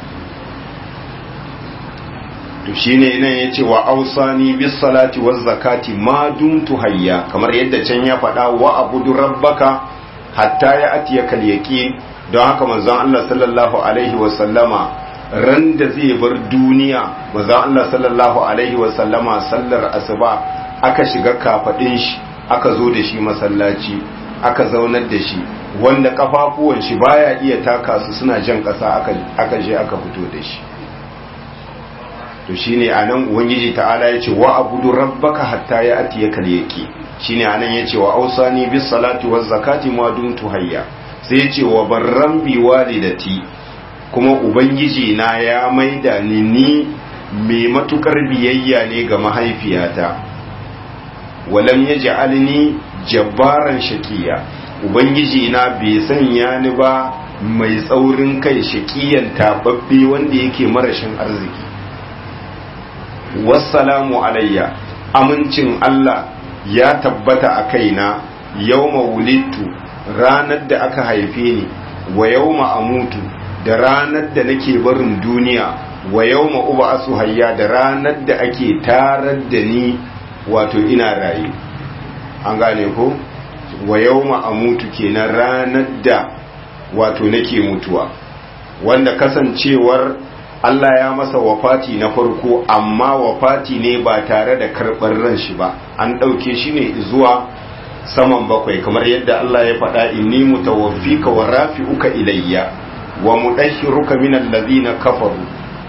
to shine nan yace wa ausani bis salati waz zakati ma dumtu hayya, kamar yadda can ya faɗa wa abudu rabbaka hatta ya atiyakal yaqin. don haka manzon Allah sallallahu alaihi wa sallama ran da zai bar duniya, manzon Allah sallallahu alaihi wa sallama sallar asuba aka shiga kafadin shi, aka zo da shi masallaci, aka zaunar da shi, wanda kafafuwan shi baya iya taka su suna jan kasa, aka aka je aka fito da shi. to shine anan ubangiji ta'ala yace wa abudu rabbaka hatta ya atiyaka al-yaqin. shine anan yace wa ausani bis salati waz zakati ma dumtu hayya, sai yace wa barran bi walidati, kuma ubangiji na ya maida ni ni mai matukar biyayya ne ga mahaifiyata. walam yaj'alni jabbaran shaqiya, ubangiji na bai sanya ni ba mai tsaurin kai, shaqiyan tababbe wanda yake marashin arziki. wassalamu alayya, amincin Allah ya tabbata a kaina, yawma wulidtu, ranar da aka haife ni, wa yawma amutu, da ranar da nake barin duniya, wa yawma ub'asu hayya, da ranar da ake tarar da ni wato ina raye. an gane ko wa yawma amutu kenan ranar da wato nake mutuwa, wanda kasancewar Allah ya masa wafati na farko, amma wafati ne ba tare da karɓar ran shi ba, an ɗauke shi ne zuwa saman bakwai, kamar yadda Allah ya faɗa inni mutawaffika wa rafi'uka ilayya wa mudahhiruka minal ladina kafaru,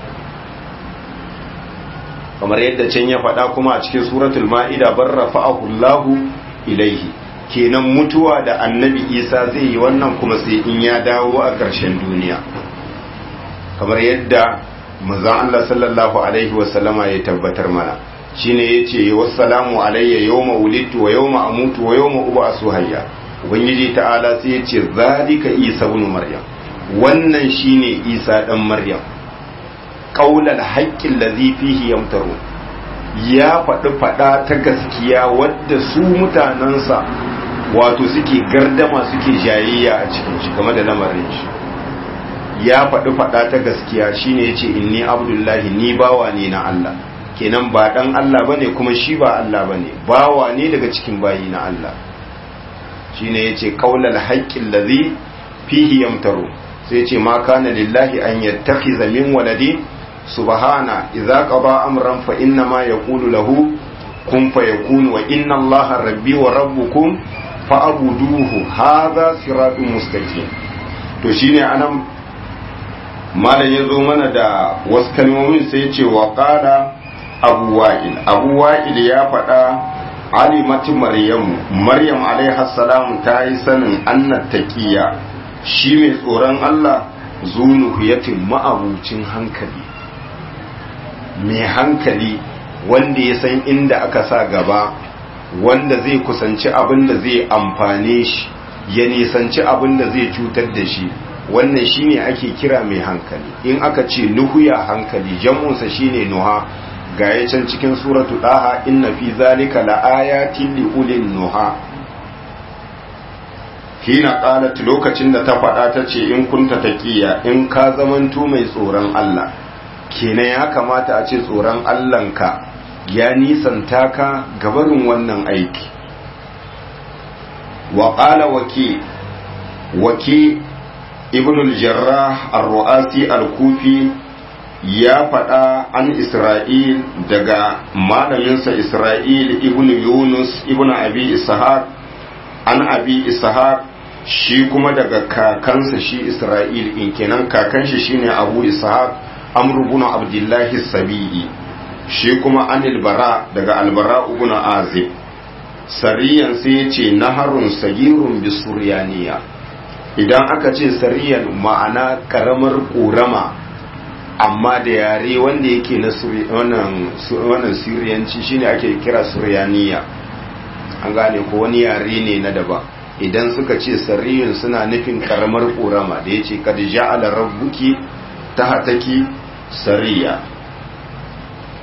kamar yadda can ya faɗa kuma a cikin suratul ma'ida bar rafa'ahu Allahu ilayhi. kenan mutuwa da annabi Isa zai yi wannan kuma sai in ya dawo a ƙarshen duniya, kamar yadda manzon Allah sallallahu alaihi wasallama ya tabbatar mana. shine yace wassalamu alayya yawma wulidtu wa yawma amutu wa yawma ub'asu hayya. ubangiji ta'ala sai yace zalika Isa ibn Maryam, wannan shine Isa dan Maryam, qaulal haqqil ladhi fihi yamtaru, ya faɗi faɗa ta gaskiya wadda su mutanansa wato suke gardama suke jayayya a cikin shi game da lamarin shi. ya faɗi faɗa ta gaskiya shine yace inni abdullahi, ni bawa ne na Allah, kenan ba dan Allah bane kuma shi ba Allah bane, bawa ne daga cikin bayi na Allah. shine yace qaulal haqqil ladhi fihi yamtaru, sai yace ma kana lillahi an yattakhiza min waladi subhana idza qada amran fa inna ma yaqulu lahu kun fayakun wa inna Allaha rabbi wa rabbukum fa'buduhu hadha siratun mustaqim. to shine anan malam ya zo mana da wasu kalmomin, sai ce wa ƙara abu wa'il abu wa'il ya faɗa alimati maryamu maryam alaihassalam ta yi sanin annat taqiya, shi mai tsoron Allah zunuhiyatin ma'abucin hankali, mai hankali wanda ya san inda aka sa gaba, wanda zai kusanci abin da zai amfane shi, ya nisanci abin da zai cutar da shi, wannan shine ake kira mai hankali. in aka ce nuhuya hankali, jam'unsa shine nuha, ga ya can cikin suratu daha inna fi zalika laayatin liulin nuha. hina qalat, lokacin da ta faɗa ta ce in kunta taqiya, in ka zamanto mai tsoron Allah, kenan ya kamata a ce tsoron Allahnka ya nisanta ka gabarin wannan aiki. wa qala waki waki ibn al-jarrah ar-ru'asi al-kufi ya faɗa an Isra'il daga malaminsa Isra'il ibn Yunus ibn Abi Ishaq an Abi Ishaq, shi kuma daga kakansa shi Isra'il in kenan kakan shi shine Abu Ishaq Amr ibn Abdullah as-Sabi'i, shi kuma an al-Bara daga al-Bara ibn Azib. sariyan sai yace naharun sagirun bisuryaniya, idan aka ce sariyan ma'ana karamar korama amma da yare wanda yake na wannan siriyanci shine ake kira suryaniya. an gane ko wani yare ne na daban. idan suka ce sariyun suna nufin karamar korama da yace kad ja'ala rabbuki tahtaki sariya.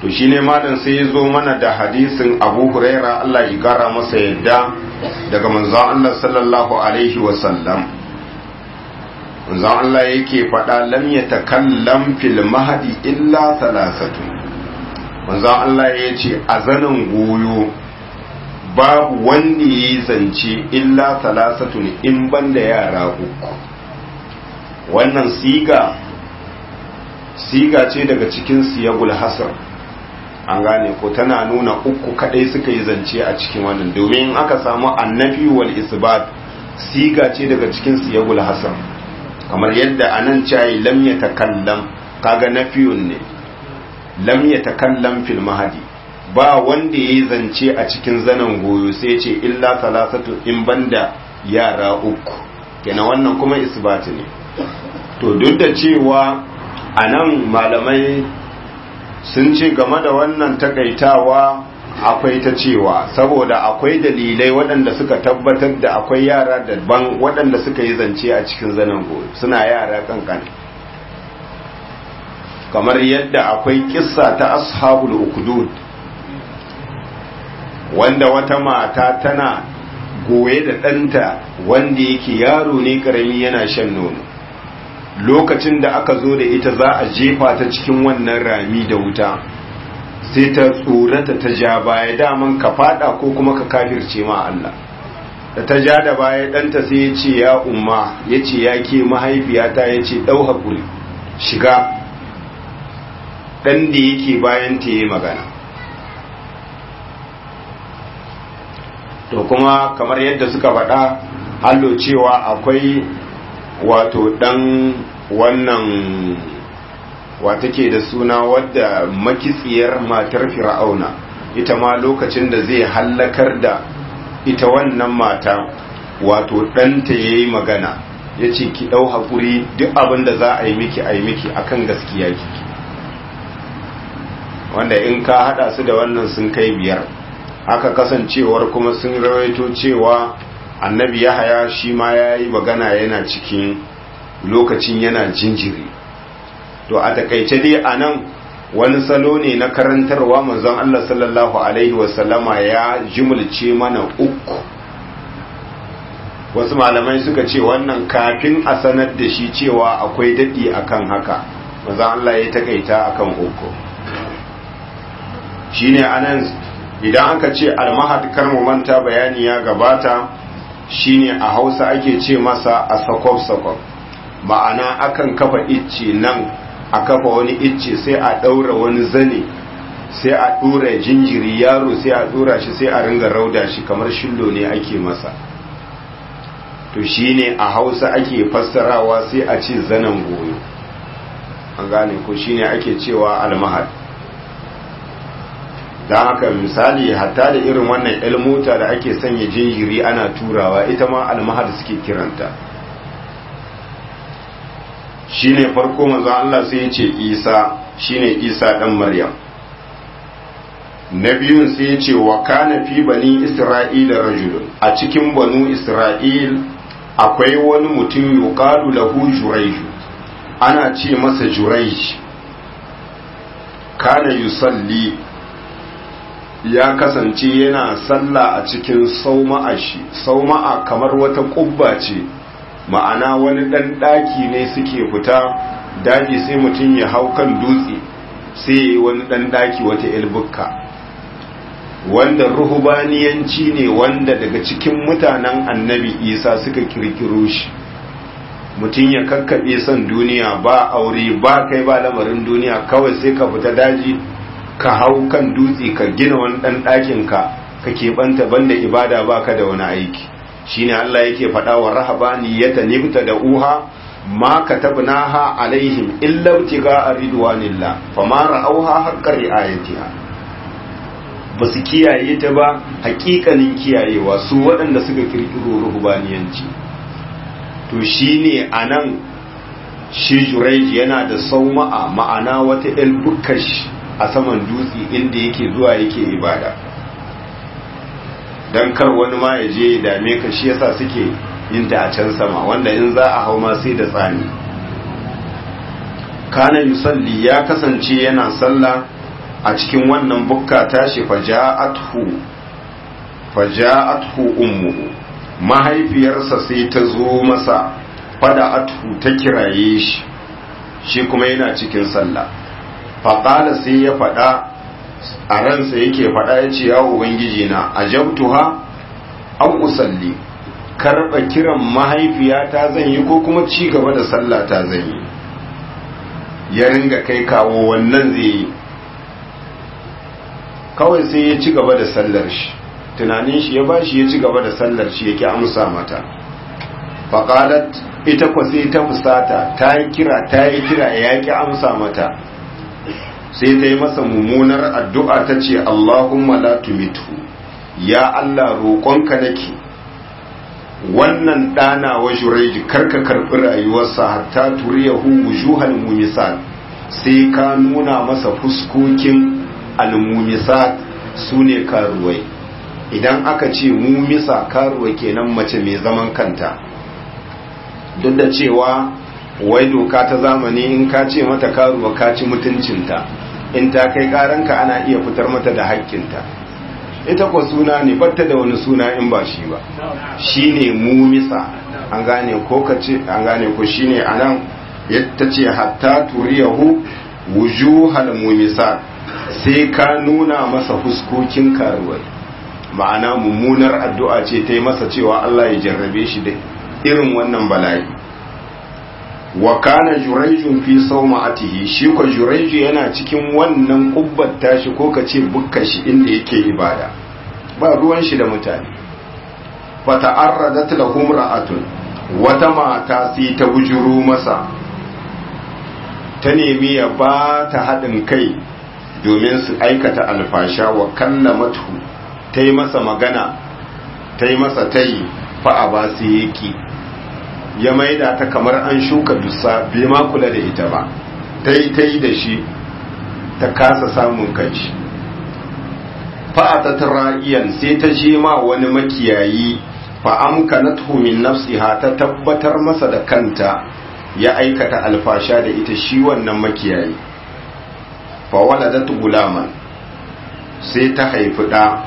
to shine malam sai ya zo mana da hadisin Abu Huraira Allah ya gara masa yadda daga manzon Allah sallallahu alaihi wasallam manzon Allah yake faɗa lam yatakallam fil mahdi illa thalathatu manzon Allah yace a zanin goyo babu wanda yayi zance illa thalathatu in banda yara uku. Wannan siga siga ce daga cikin siyagul hasr, an gane ko tana nuna uku kadai suka yi zance a cikin wannan, domin aka samu annafi wal isbat siga ce daga cikin siyagul hasr, kamar yadda anan cayi lam yatakallam kaga nafiyun ne, lam yatakallam fil mahdi ba wanda yayi zance a cikin zanen goyo sai ce illa salasatu in banda yara uku, kenan wannan kuma isbat ne. To duk da cewa anan malamai sun ce game da wannan takaitawa akwai ta cewa saboda akwai dalilai waɗanda suka tabbatar da akwai yara daban waɗanda suka yi zance a cikin zanen goyo suna yara kankan, kamar yadda akwai kissa ta ashabul ukhdud wanda wata mata tana goye da ɗanta wanda yake yaro ne karami yana shan nono, lokacin da aka zo da ita za a jefa ta cikin wannan rami da wuta sai ta tsorata ta ja baya, daman ka fada ko kuma ka kafirce ma Allah. Da ta ja da baya ɗanta sai ya ce ya umma, ya ce ya ke mahaifiyata, ya ce ɗau haƙuri shiga. ɗan da yake bayan ta yi magana. To kuma kamar yadda suka faɗa hallo cewa akwai wato dan wannan wata ke da suna wadda makitsiyar matar fir'auna ita ma lokacin da zai hallakar da ita wannan mata wato ɗanta ya yi magana ya ce ki ɗau haƙuri duk abin da za a yi miki a yi miki akan gaskiya kiki, wanda in ka haɗa su da wannan sun kai biyar. Haka kasancewar kuma sun rawaito cewa annabi Yahaya shi ma ya yi magana yana cikin lokacin yana jinjiri. To a takaice dai a nan wani salo ne na karantarwa manzon Allah sallallahu alaihi wasallama ya jimulce mana uku. Wasu malamai suka ce wannan kafin a sanar da shi cewa akwai daɗi akan haka manzon Allah ya takaita akan uku. Shine anan idan aka ce almahad kar mu manta bayani ya gabata shine a Hausa ake ce masa a sakof-sakof, ma'ana akan kafa icce nan a kafa wani icce sai a ɗaura wani zane sai a ɗora jinjiri yaro sai a ɗora shi sai a ringa rauda shi kamar shillo ne ake masa. To shine a Hausa ake fassarawa sai a ce zanen goyo, an gane ko shine ake cewa almahad. don haka misali hatta da irin wannan ilmota da ake sanya jinjiri ana turawa ita ma almahad suke kiranta. Shine farko manzon Allah sai ya ce Isa, shine Isa dan Maryam. Na biyun sai ya ce wa kana fi bani Isra'ila rajulun, a cikin banu Isra'il akwai wani mutum yuqalu lahu Jurayj, ana ce masa Jurayj. Kana yusalli, ya kasance yana sallah a cikin sauma'a shi, sauma'a kamar wata kubba ce, ma'ana wani ɗan ɗaki ne suke fita daji sai mutum ya hau kan dutse sai ya yi wani ɗan ɗaki wata ilbukka, wanda ruhubaniyanci ne wanda daga cikin mutanen annabi Isa suka kirkiro shi. Mutum ya kakkaɓe son duniya, ba aure ba kai ba lamarin duniya, kawai sai ka fita daji ka hau kan dutse ka gina wani ɗan ɗakin ka ka keɓanta banda ibada baka da wani aiki. Shine Allah yake faɗa wa rahabaniyata nibta da uha ma katabnaha alaihim illa ibtiga ridwanillah fama ra'awha haqqa ri'ayatiha. Basu kiyaye ta ba hakikanin kiyayewa su waɗanda suka kirkiro ruhbaniyanci. To shine anan shi Jurayj yana da sauma'a, ma'ana wata el bukkash a saman dutse inda yake zuwa yake ibada, dan kar wani ma ya je ya dame ka, shi yasa suke yin ta a can sama, wanda in za a hau ma sai da tsani. Kana yusalli, ya kasance yana sallah a cikin wannan bukka tashi faja'athu faja'athu ummuhu mahaifiyarsa sai ta zo masa fada'athu ta kiraye shi shi kuma yana cikin sallah faqala sai ya fada a ransa yake fada yace ya ubangiji na ajabtuha aw usalli karba kiran mahaifiyata zan yi ko kuma ci gaba da sallah ta zan yi ya ringa kai kawo wannan zai yi kawai sai ya ci gaba da sallar shi tunanin shi ya bashi ya ci gaba da sallar shi yake amsa mata faqalat ita ko sai ta fusata ta yi kira ta yi kira ya ki amsa mata sai ta yi masa mummunar addu'a ta ce Allahumma la tumitu ya Allah roƙonka nake wannan ɗana wa jureji karka karɓi rayuwarsa hatta turiyahu wujuhal mumisat sai ka nuna masa fuskokin almumisat su ne karuwai idan aka ce mumisa karuwa kenan mace mai zaman kanta duk da cewa wai doka ta zamani in ka ce mata karuwa ka ci mutuncinta in ta kai karanka ana iya fitar mata da haƙƙinta ita ko suna ne batta da wani suna in ba shi ba shine mumisa an gane ko ka ce an gane ko shine anan yadda ce hatta turiyahu wujuhal mumisat sai ka nuna masa fuskokin karuwai ma'ana mummunar addu'a ce ta yi masa cewa Allah ya jarrabe shi da irin wannan bala'i wa kana jurayjun fi sawma'atihi shi ko jurayju yana cikin wannan kubbar tashi ko kace bukkar shi inda yake ibada ba ruwan shi da mutane fa ta'arradat lahum ra'atun wata mata sai ta bujuru masa ta nemi ya ba ta hadin kai domin su aikata alfasha wa kallamatu ta yi masa magana ta yi masa tayi fa abasi yaki ya maida ta kamar an shuka dussa bai ma kula da ita ba ta yi ta yi da shi ta kasa samun kanci fa'ata ra'iyan sai ta je ma wani makiyayi fa'amkanathu min nafsiha ta tabbatar masa da kanta ya aikata alfasha da ita shi wannan makiyayi fa waladat gulaman sai ta haifi da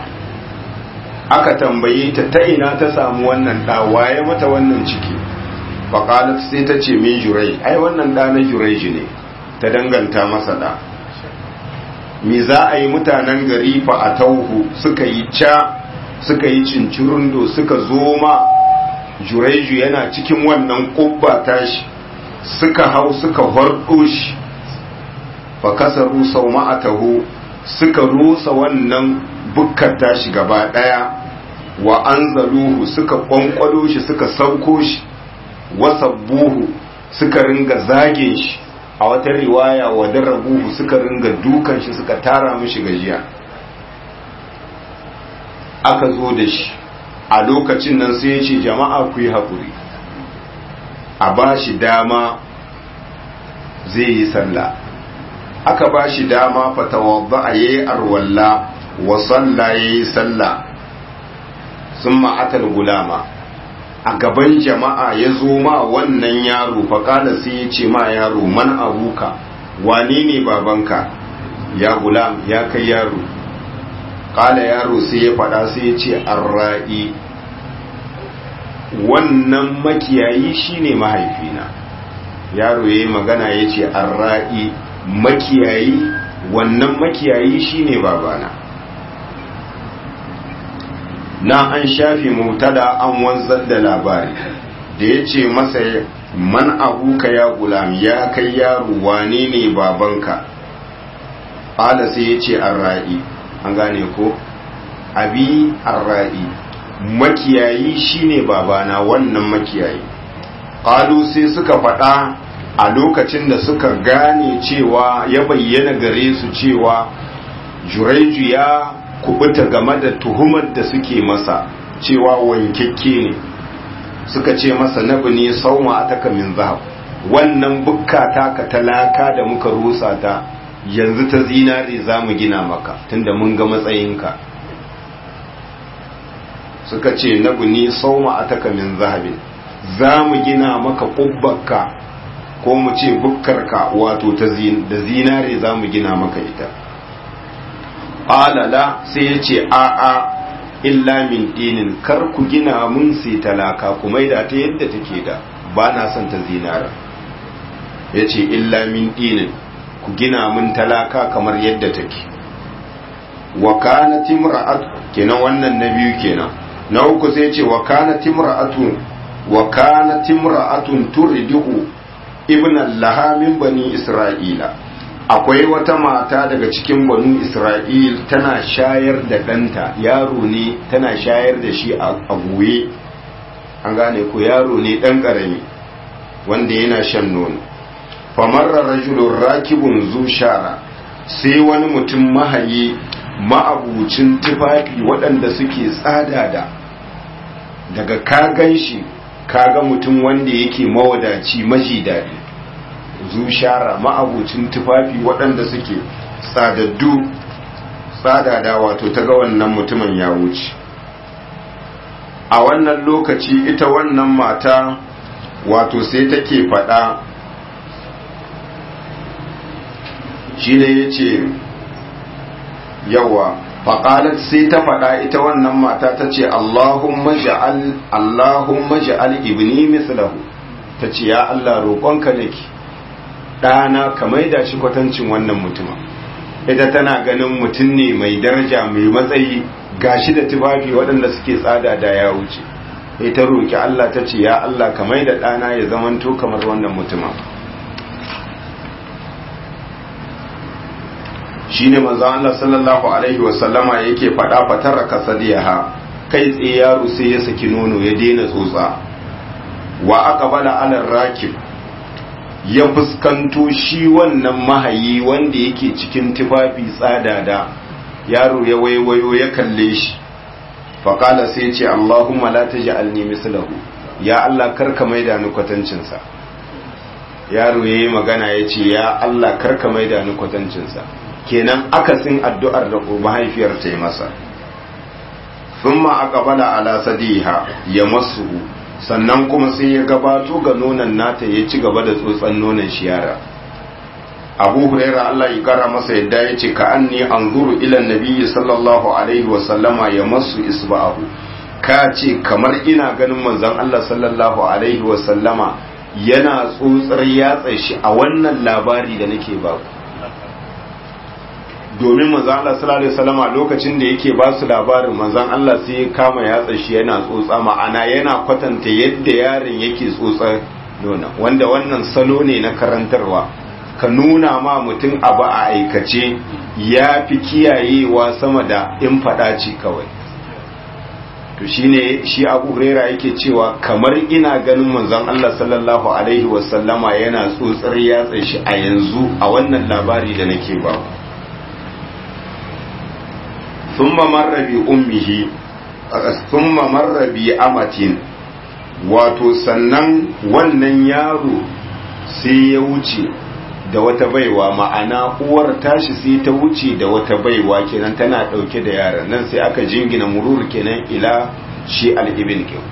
aka tambaye ta ta ina ta samu wannan da waye mata wannan ciki faƙalat sai ta ce min jurai ai wannan ɗa na jurai ne ta danganta masa ɗa me za a yi mutanen gari fa a tauhu suka yi ca suka yi cincirundo suka zo ma juraiju yana cikin wannan ƙubba tashi suka hau suka harɗo shi fa kasaru sau ma'atahu suka rusa wannan bukkar tashi gaba ɗaya wa anzaluhu suka ƙwanƙwalo shi suka sauko shi wasabbuhu suka ringa zage shi a wata riwaya wa darabuhu suka ringa dukan shi suka tara mishi gajiya aka zo da shi a lokacin nan sai ya ce jama'a ku yi haƙuri a ba shi dama zai yi sallah aka ba shi dama fatawadda a yayi arwalla wa salla yayi sallah sun ma'atar gulama a gaban jama'a ya zo ma wannan yaro faƙala sai ya ce ma yaro man abuka wane ne babanka ya gulam ya kai yaro ƙala yaro sai ya faɗa sai ya ce arra'i wannan makiyayi shine mahaifina yaro ya yi magana ya ce arra'i makiyayi wannan makiyayi shine babana na an shafi mutada an wanzar da labari da ya ce masa man abuka ya gulam ya kai yaro wane ne babanka ƙala sai ya ce arra'i an gane ko abi arra'i makiyayi shine babana wannan makiyayi ƙalu sai suka faɗa a lokacin da suka gane cewa ya bayyana gare su cewa juraiju ya kubuta game da tuhumar da suke masa cewa wankekke ne suka ce masa nabi ne sauma ataka min zahab wannan bukka taka talaka da muka rusa ta yanzu ta zinare zamu gina maka tunda mun ga matsayinka suka ce nabi ne sauma ataka min zahabin zamu gina maka kubbarka ko mu ce bukkarka wato ta da zinare zamu gina maka ita alala sai ya ce a'a illa min dinin, kar ku gina mun sai talaka ku maida ta yadda take da, ba na son ta zinara. ya ce illa min dinin, ku gina mun talaka kamar yadda take. wa kanat imra'atu, kenan wannan na biyu kenan. Na uku sai ce wa kanat imra'atu wa kanat imra'atun turidu ibnan laha min bani isra'ila, akwai wata mata daga cikin banu isra'il tana shayar da ɗanta, yaro ne tana shayar da shi a goye, an gane ko yaro ne ɗan ƙarami wanda yana shan nono. famarra rajulun rakibun zushara, sai wani mutum mahayi ma'abucin tufafi waɗanda suke tsada da, daga kagan shi kaga mutum wanda yake mawadaci maji daɗi, zushara ma'abucin tufafi waɗanda suke tsadaddu tsadada, wato ta ga wannan mutumin ya wuce. A wannan lokaci ita wannan mata wato sai take faɗa, shi ne ya ce yawa faƙalar sai ta faɗa ita wannan mata ta ce Allahumma ja'al ibni mislahu, ta ce ya Allah roƙonka nake ɗana ka maida shi kwatancin wannan mutumin. Ita tana ganin mutum ne mai daraja mai matsayi gashi da tufafi waɗanda suke tsada da ya wuce. Ita roƙi Allah ta ce ya Allah ka maida ɗana ya zamanto kamar wannan mutumin. Shine manzo Allah sallallahu alaihi wasallama yake faɗa fatar kasadiyaha, kai tsaye yaro sai ya saki nono ya daina tsotsa. Wa aqbala ala rakib, ya fuskanto shi wannan mahayi wanda yake cikin tufafi tsadada, yaro ya waiwayo ya kalle shi. Faqala sai ce Allahumma la taj'alni mislahu, ya Allah karka maida ni kwatancin sa. Yaro yayi magana yace ya Allah karka maida ni kwatancin sa. Kenan akasin addu'ar da mahaifiyar ta yi masa. Thumma aqbala ala sadiha yamassuhu, sannan kuma sai ya gabato ga nonon nata ya ci gaba da tsotsan nonon shi yara. Abu Huraira Allah ya kara masa yadda ya ce ka anni anzuru ila nabiyyi sallallahu alaihi wa sallama yamassu isba'ahu, ka ce kamar ina ganin manzon Allah sallallahu alaihi wa sallama yana tsotsar yatsa shi a wannan labari da nake ba ku. Domin manzon Allah sallallahu alaihi wasallama lokacin da yake ba su labarin, manzon Allah sai ya kama yatsa shi yana tsotsa, ma'ana yana kwatanta yadda yaron yake tsotsa nuna, wanda wannan salo ne na karantarwa, ka nuna ma mutum abu a aikace ya fi kiyayewa sama da in faɗa ci kawai. To shine shi Abu Huraira yake cewa kamar ina ganin manzon Allah sallallahu alaihi wasallama yana tsotsar yatsa shi a yanzu a wannan labari da nake ba ku. ثم مر بأمه ثم مر بأمة, wato sannan wannan yaro sai ya wuce da wata baiwa, ma'ana uwar tashi sai ta wuce da wata baiwa, kenan tana dauke da yaron nan, sai aka jingina murur kenan ila shi al-ibn kin.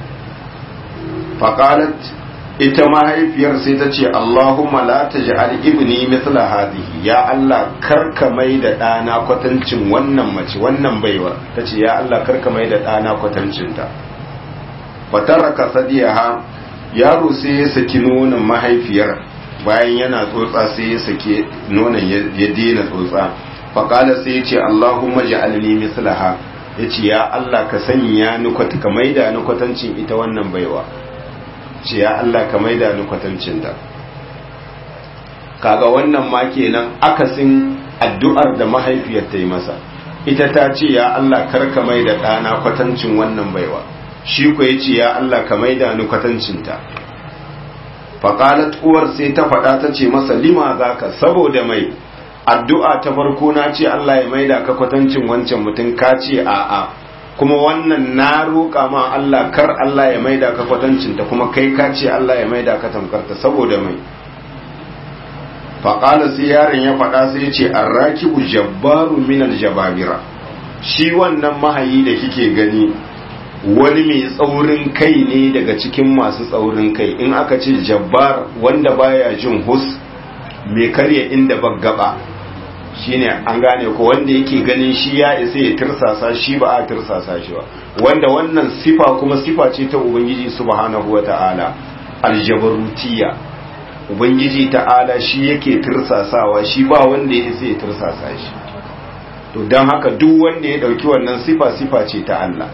faqalat, ita mahaifiyar sai ta ce Allahumma la taj'al ibni mithla hadhihi, ya Allah karka mai da ɗana kwatancin wannan mace wannan baiwa, ta ce ya Allah karka mai da ɗana kwatancin ta. fataraka sadiyaha, yaro sai ya saki nonon mahaifiyar, bayan yana tsotsa sai ya sake nonon ya daina tsotsa. faqala sai ya ce Allahumma ja'alni mithlaha, ya ce ya Allah ka sanya ni kwata ka mai da ni kwatancin ita wannan baiwa, ce ya Allah ka maida ni kwatancin da. Kaga wannan ma kenan akasin addu'ar da mahaifiyar ta yi masa, ita ta ce ya Allah kar ka maida ɗana kwatancin wannan baiwa, shi ko ya ce ya Allah ka maida ni kwatancin ta. Faƙalat uwar sai ta faɗa ta ce masa lima za ka, saboda mai addu'a ta farko na ce Allah ya maida ka kwatancin wancan mutum, ka ce a'a, kuma wannan na roƙa ma Allah kar Allah ya maida ka kwatancinta, kuma kai ka ce Allah ya maida ka tamkarta, saboda mai. Faƙala sai yaron ya faɗa sai ya ce arrakibu jabbaru minal jababira, shi wannan mahayi da kike gani wani mai tsaurin kai ne daga cikin masu tsaurin kai. In aka ce jabbar wanda baya jin hus, mai karya inda baggaba, shine an gane ko wanda yake ganin shi ya isa ya tirsasa shi ba a tirsasa shi ba, wanda wannan sifa kuma sifa ce ta ubangiji subhanahu wata'ala aljabarutiya. Ubangiji ta'ala shi yake tirsasawa, shi ba wanda ya isa ya tirsasa shi. To don haka duk wanda ya dauki wannan sifa sifa ce ta Allah,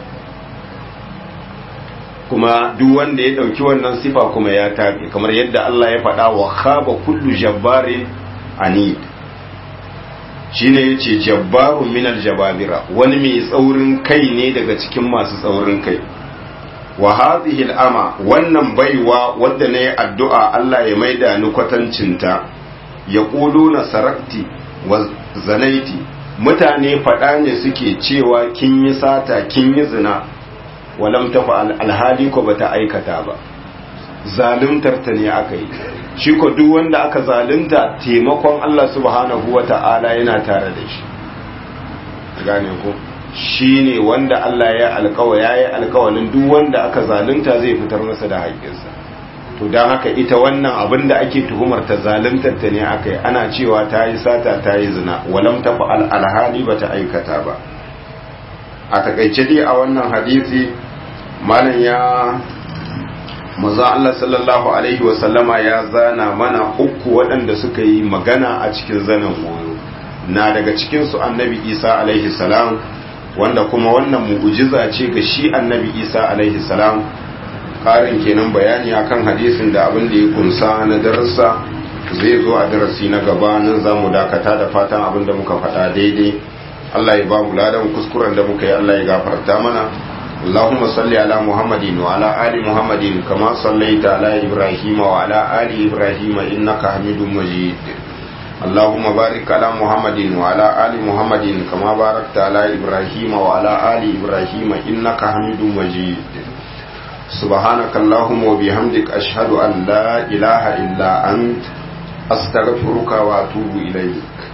kuma duk wanda ya dauki wannan sifa kuma ya tafi, kamar yadda Allah ya faɗa wa khaba kullu jabbarin anid. Shine yace jabbarun minal jababira, wani mai tsaurin kai ne daga cikin masu tsaurin kai. Wa hadhihi al'ama, wannan baiwa wadda nayi addu'a Allah ya maida ni kwatancinta, yaquluna sarakti wa zanaiti, mutane faɗa ne suke cewa kin yi sata kin yi zina, walam tafa'al, alhali ko bata aikata ba, zaluntar ta ne aka yi. Shi ko duk wanda aka zalunta taimakon Allah subhanahu wata'ala yana tare da shi, gane ko shine wanda Allah ya alƙawa yayi alƙawalin duk wanda aka zalunta zai fitar masa da haƙƙinsa. To dan haka ita wannan abin da ake tuhumar ta zaluntar ta ne aka yi, ana cewa ta yi sata ta yi zina, walam tafa'al, alhali bata aikata ba. A takaice dai a wannan hadisi malam ya maza Allah sallallahu alaihi wasallama ya zana mana uku waɗanda suka yi magana a cikin zanen goyo, na daga cikinsu annabi Isa alaihi salam, wanda kuma wannan mu'ujiza ce ga shi annabi Isa alaihi salam. Ƙarin kenan bayani akan hadisin da abin da ya kunsa na darasa zai zo a darasi na gaba. Nan za mu dakata da fatan abin da muka faɗa daidai Allah ya ba mu ladan, kuskuren da muka yi Allah ya gafarta mana. اللهم صل على محمد وعلى آل محمد كما صليت على إبراهيم وعلى آل إبراهيم إنك حميد مجيد. اللهم بارك على محمد وعلى آل محمد كما باركت على إبراهيم وعلى آل إبراهيم إنك حميد مجيد. سبحانك اللهم وبحمدك أشهد أن لا إله إلا أنت أستغفرك وأتوب إليك.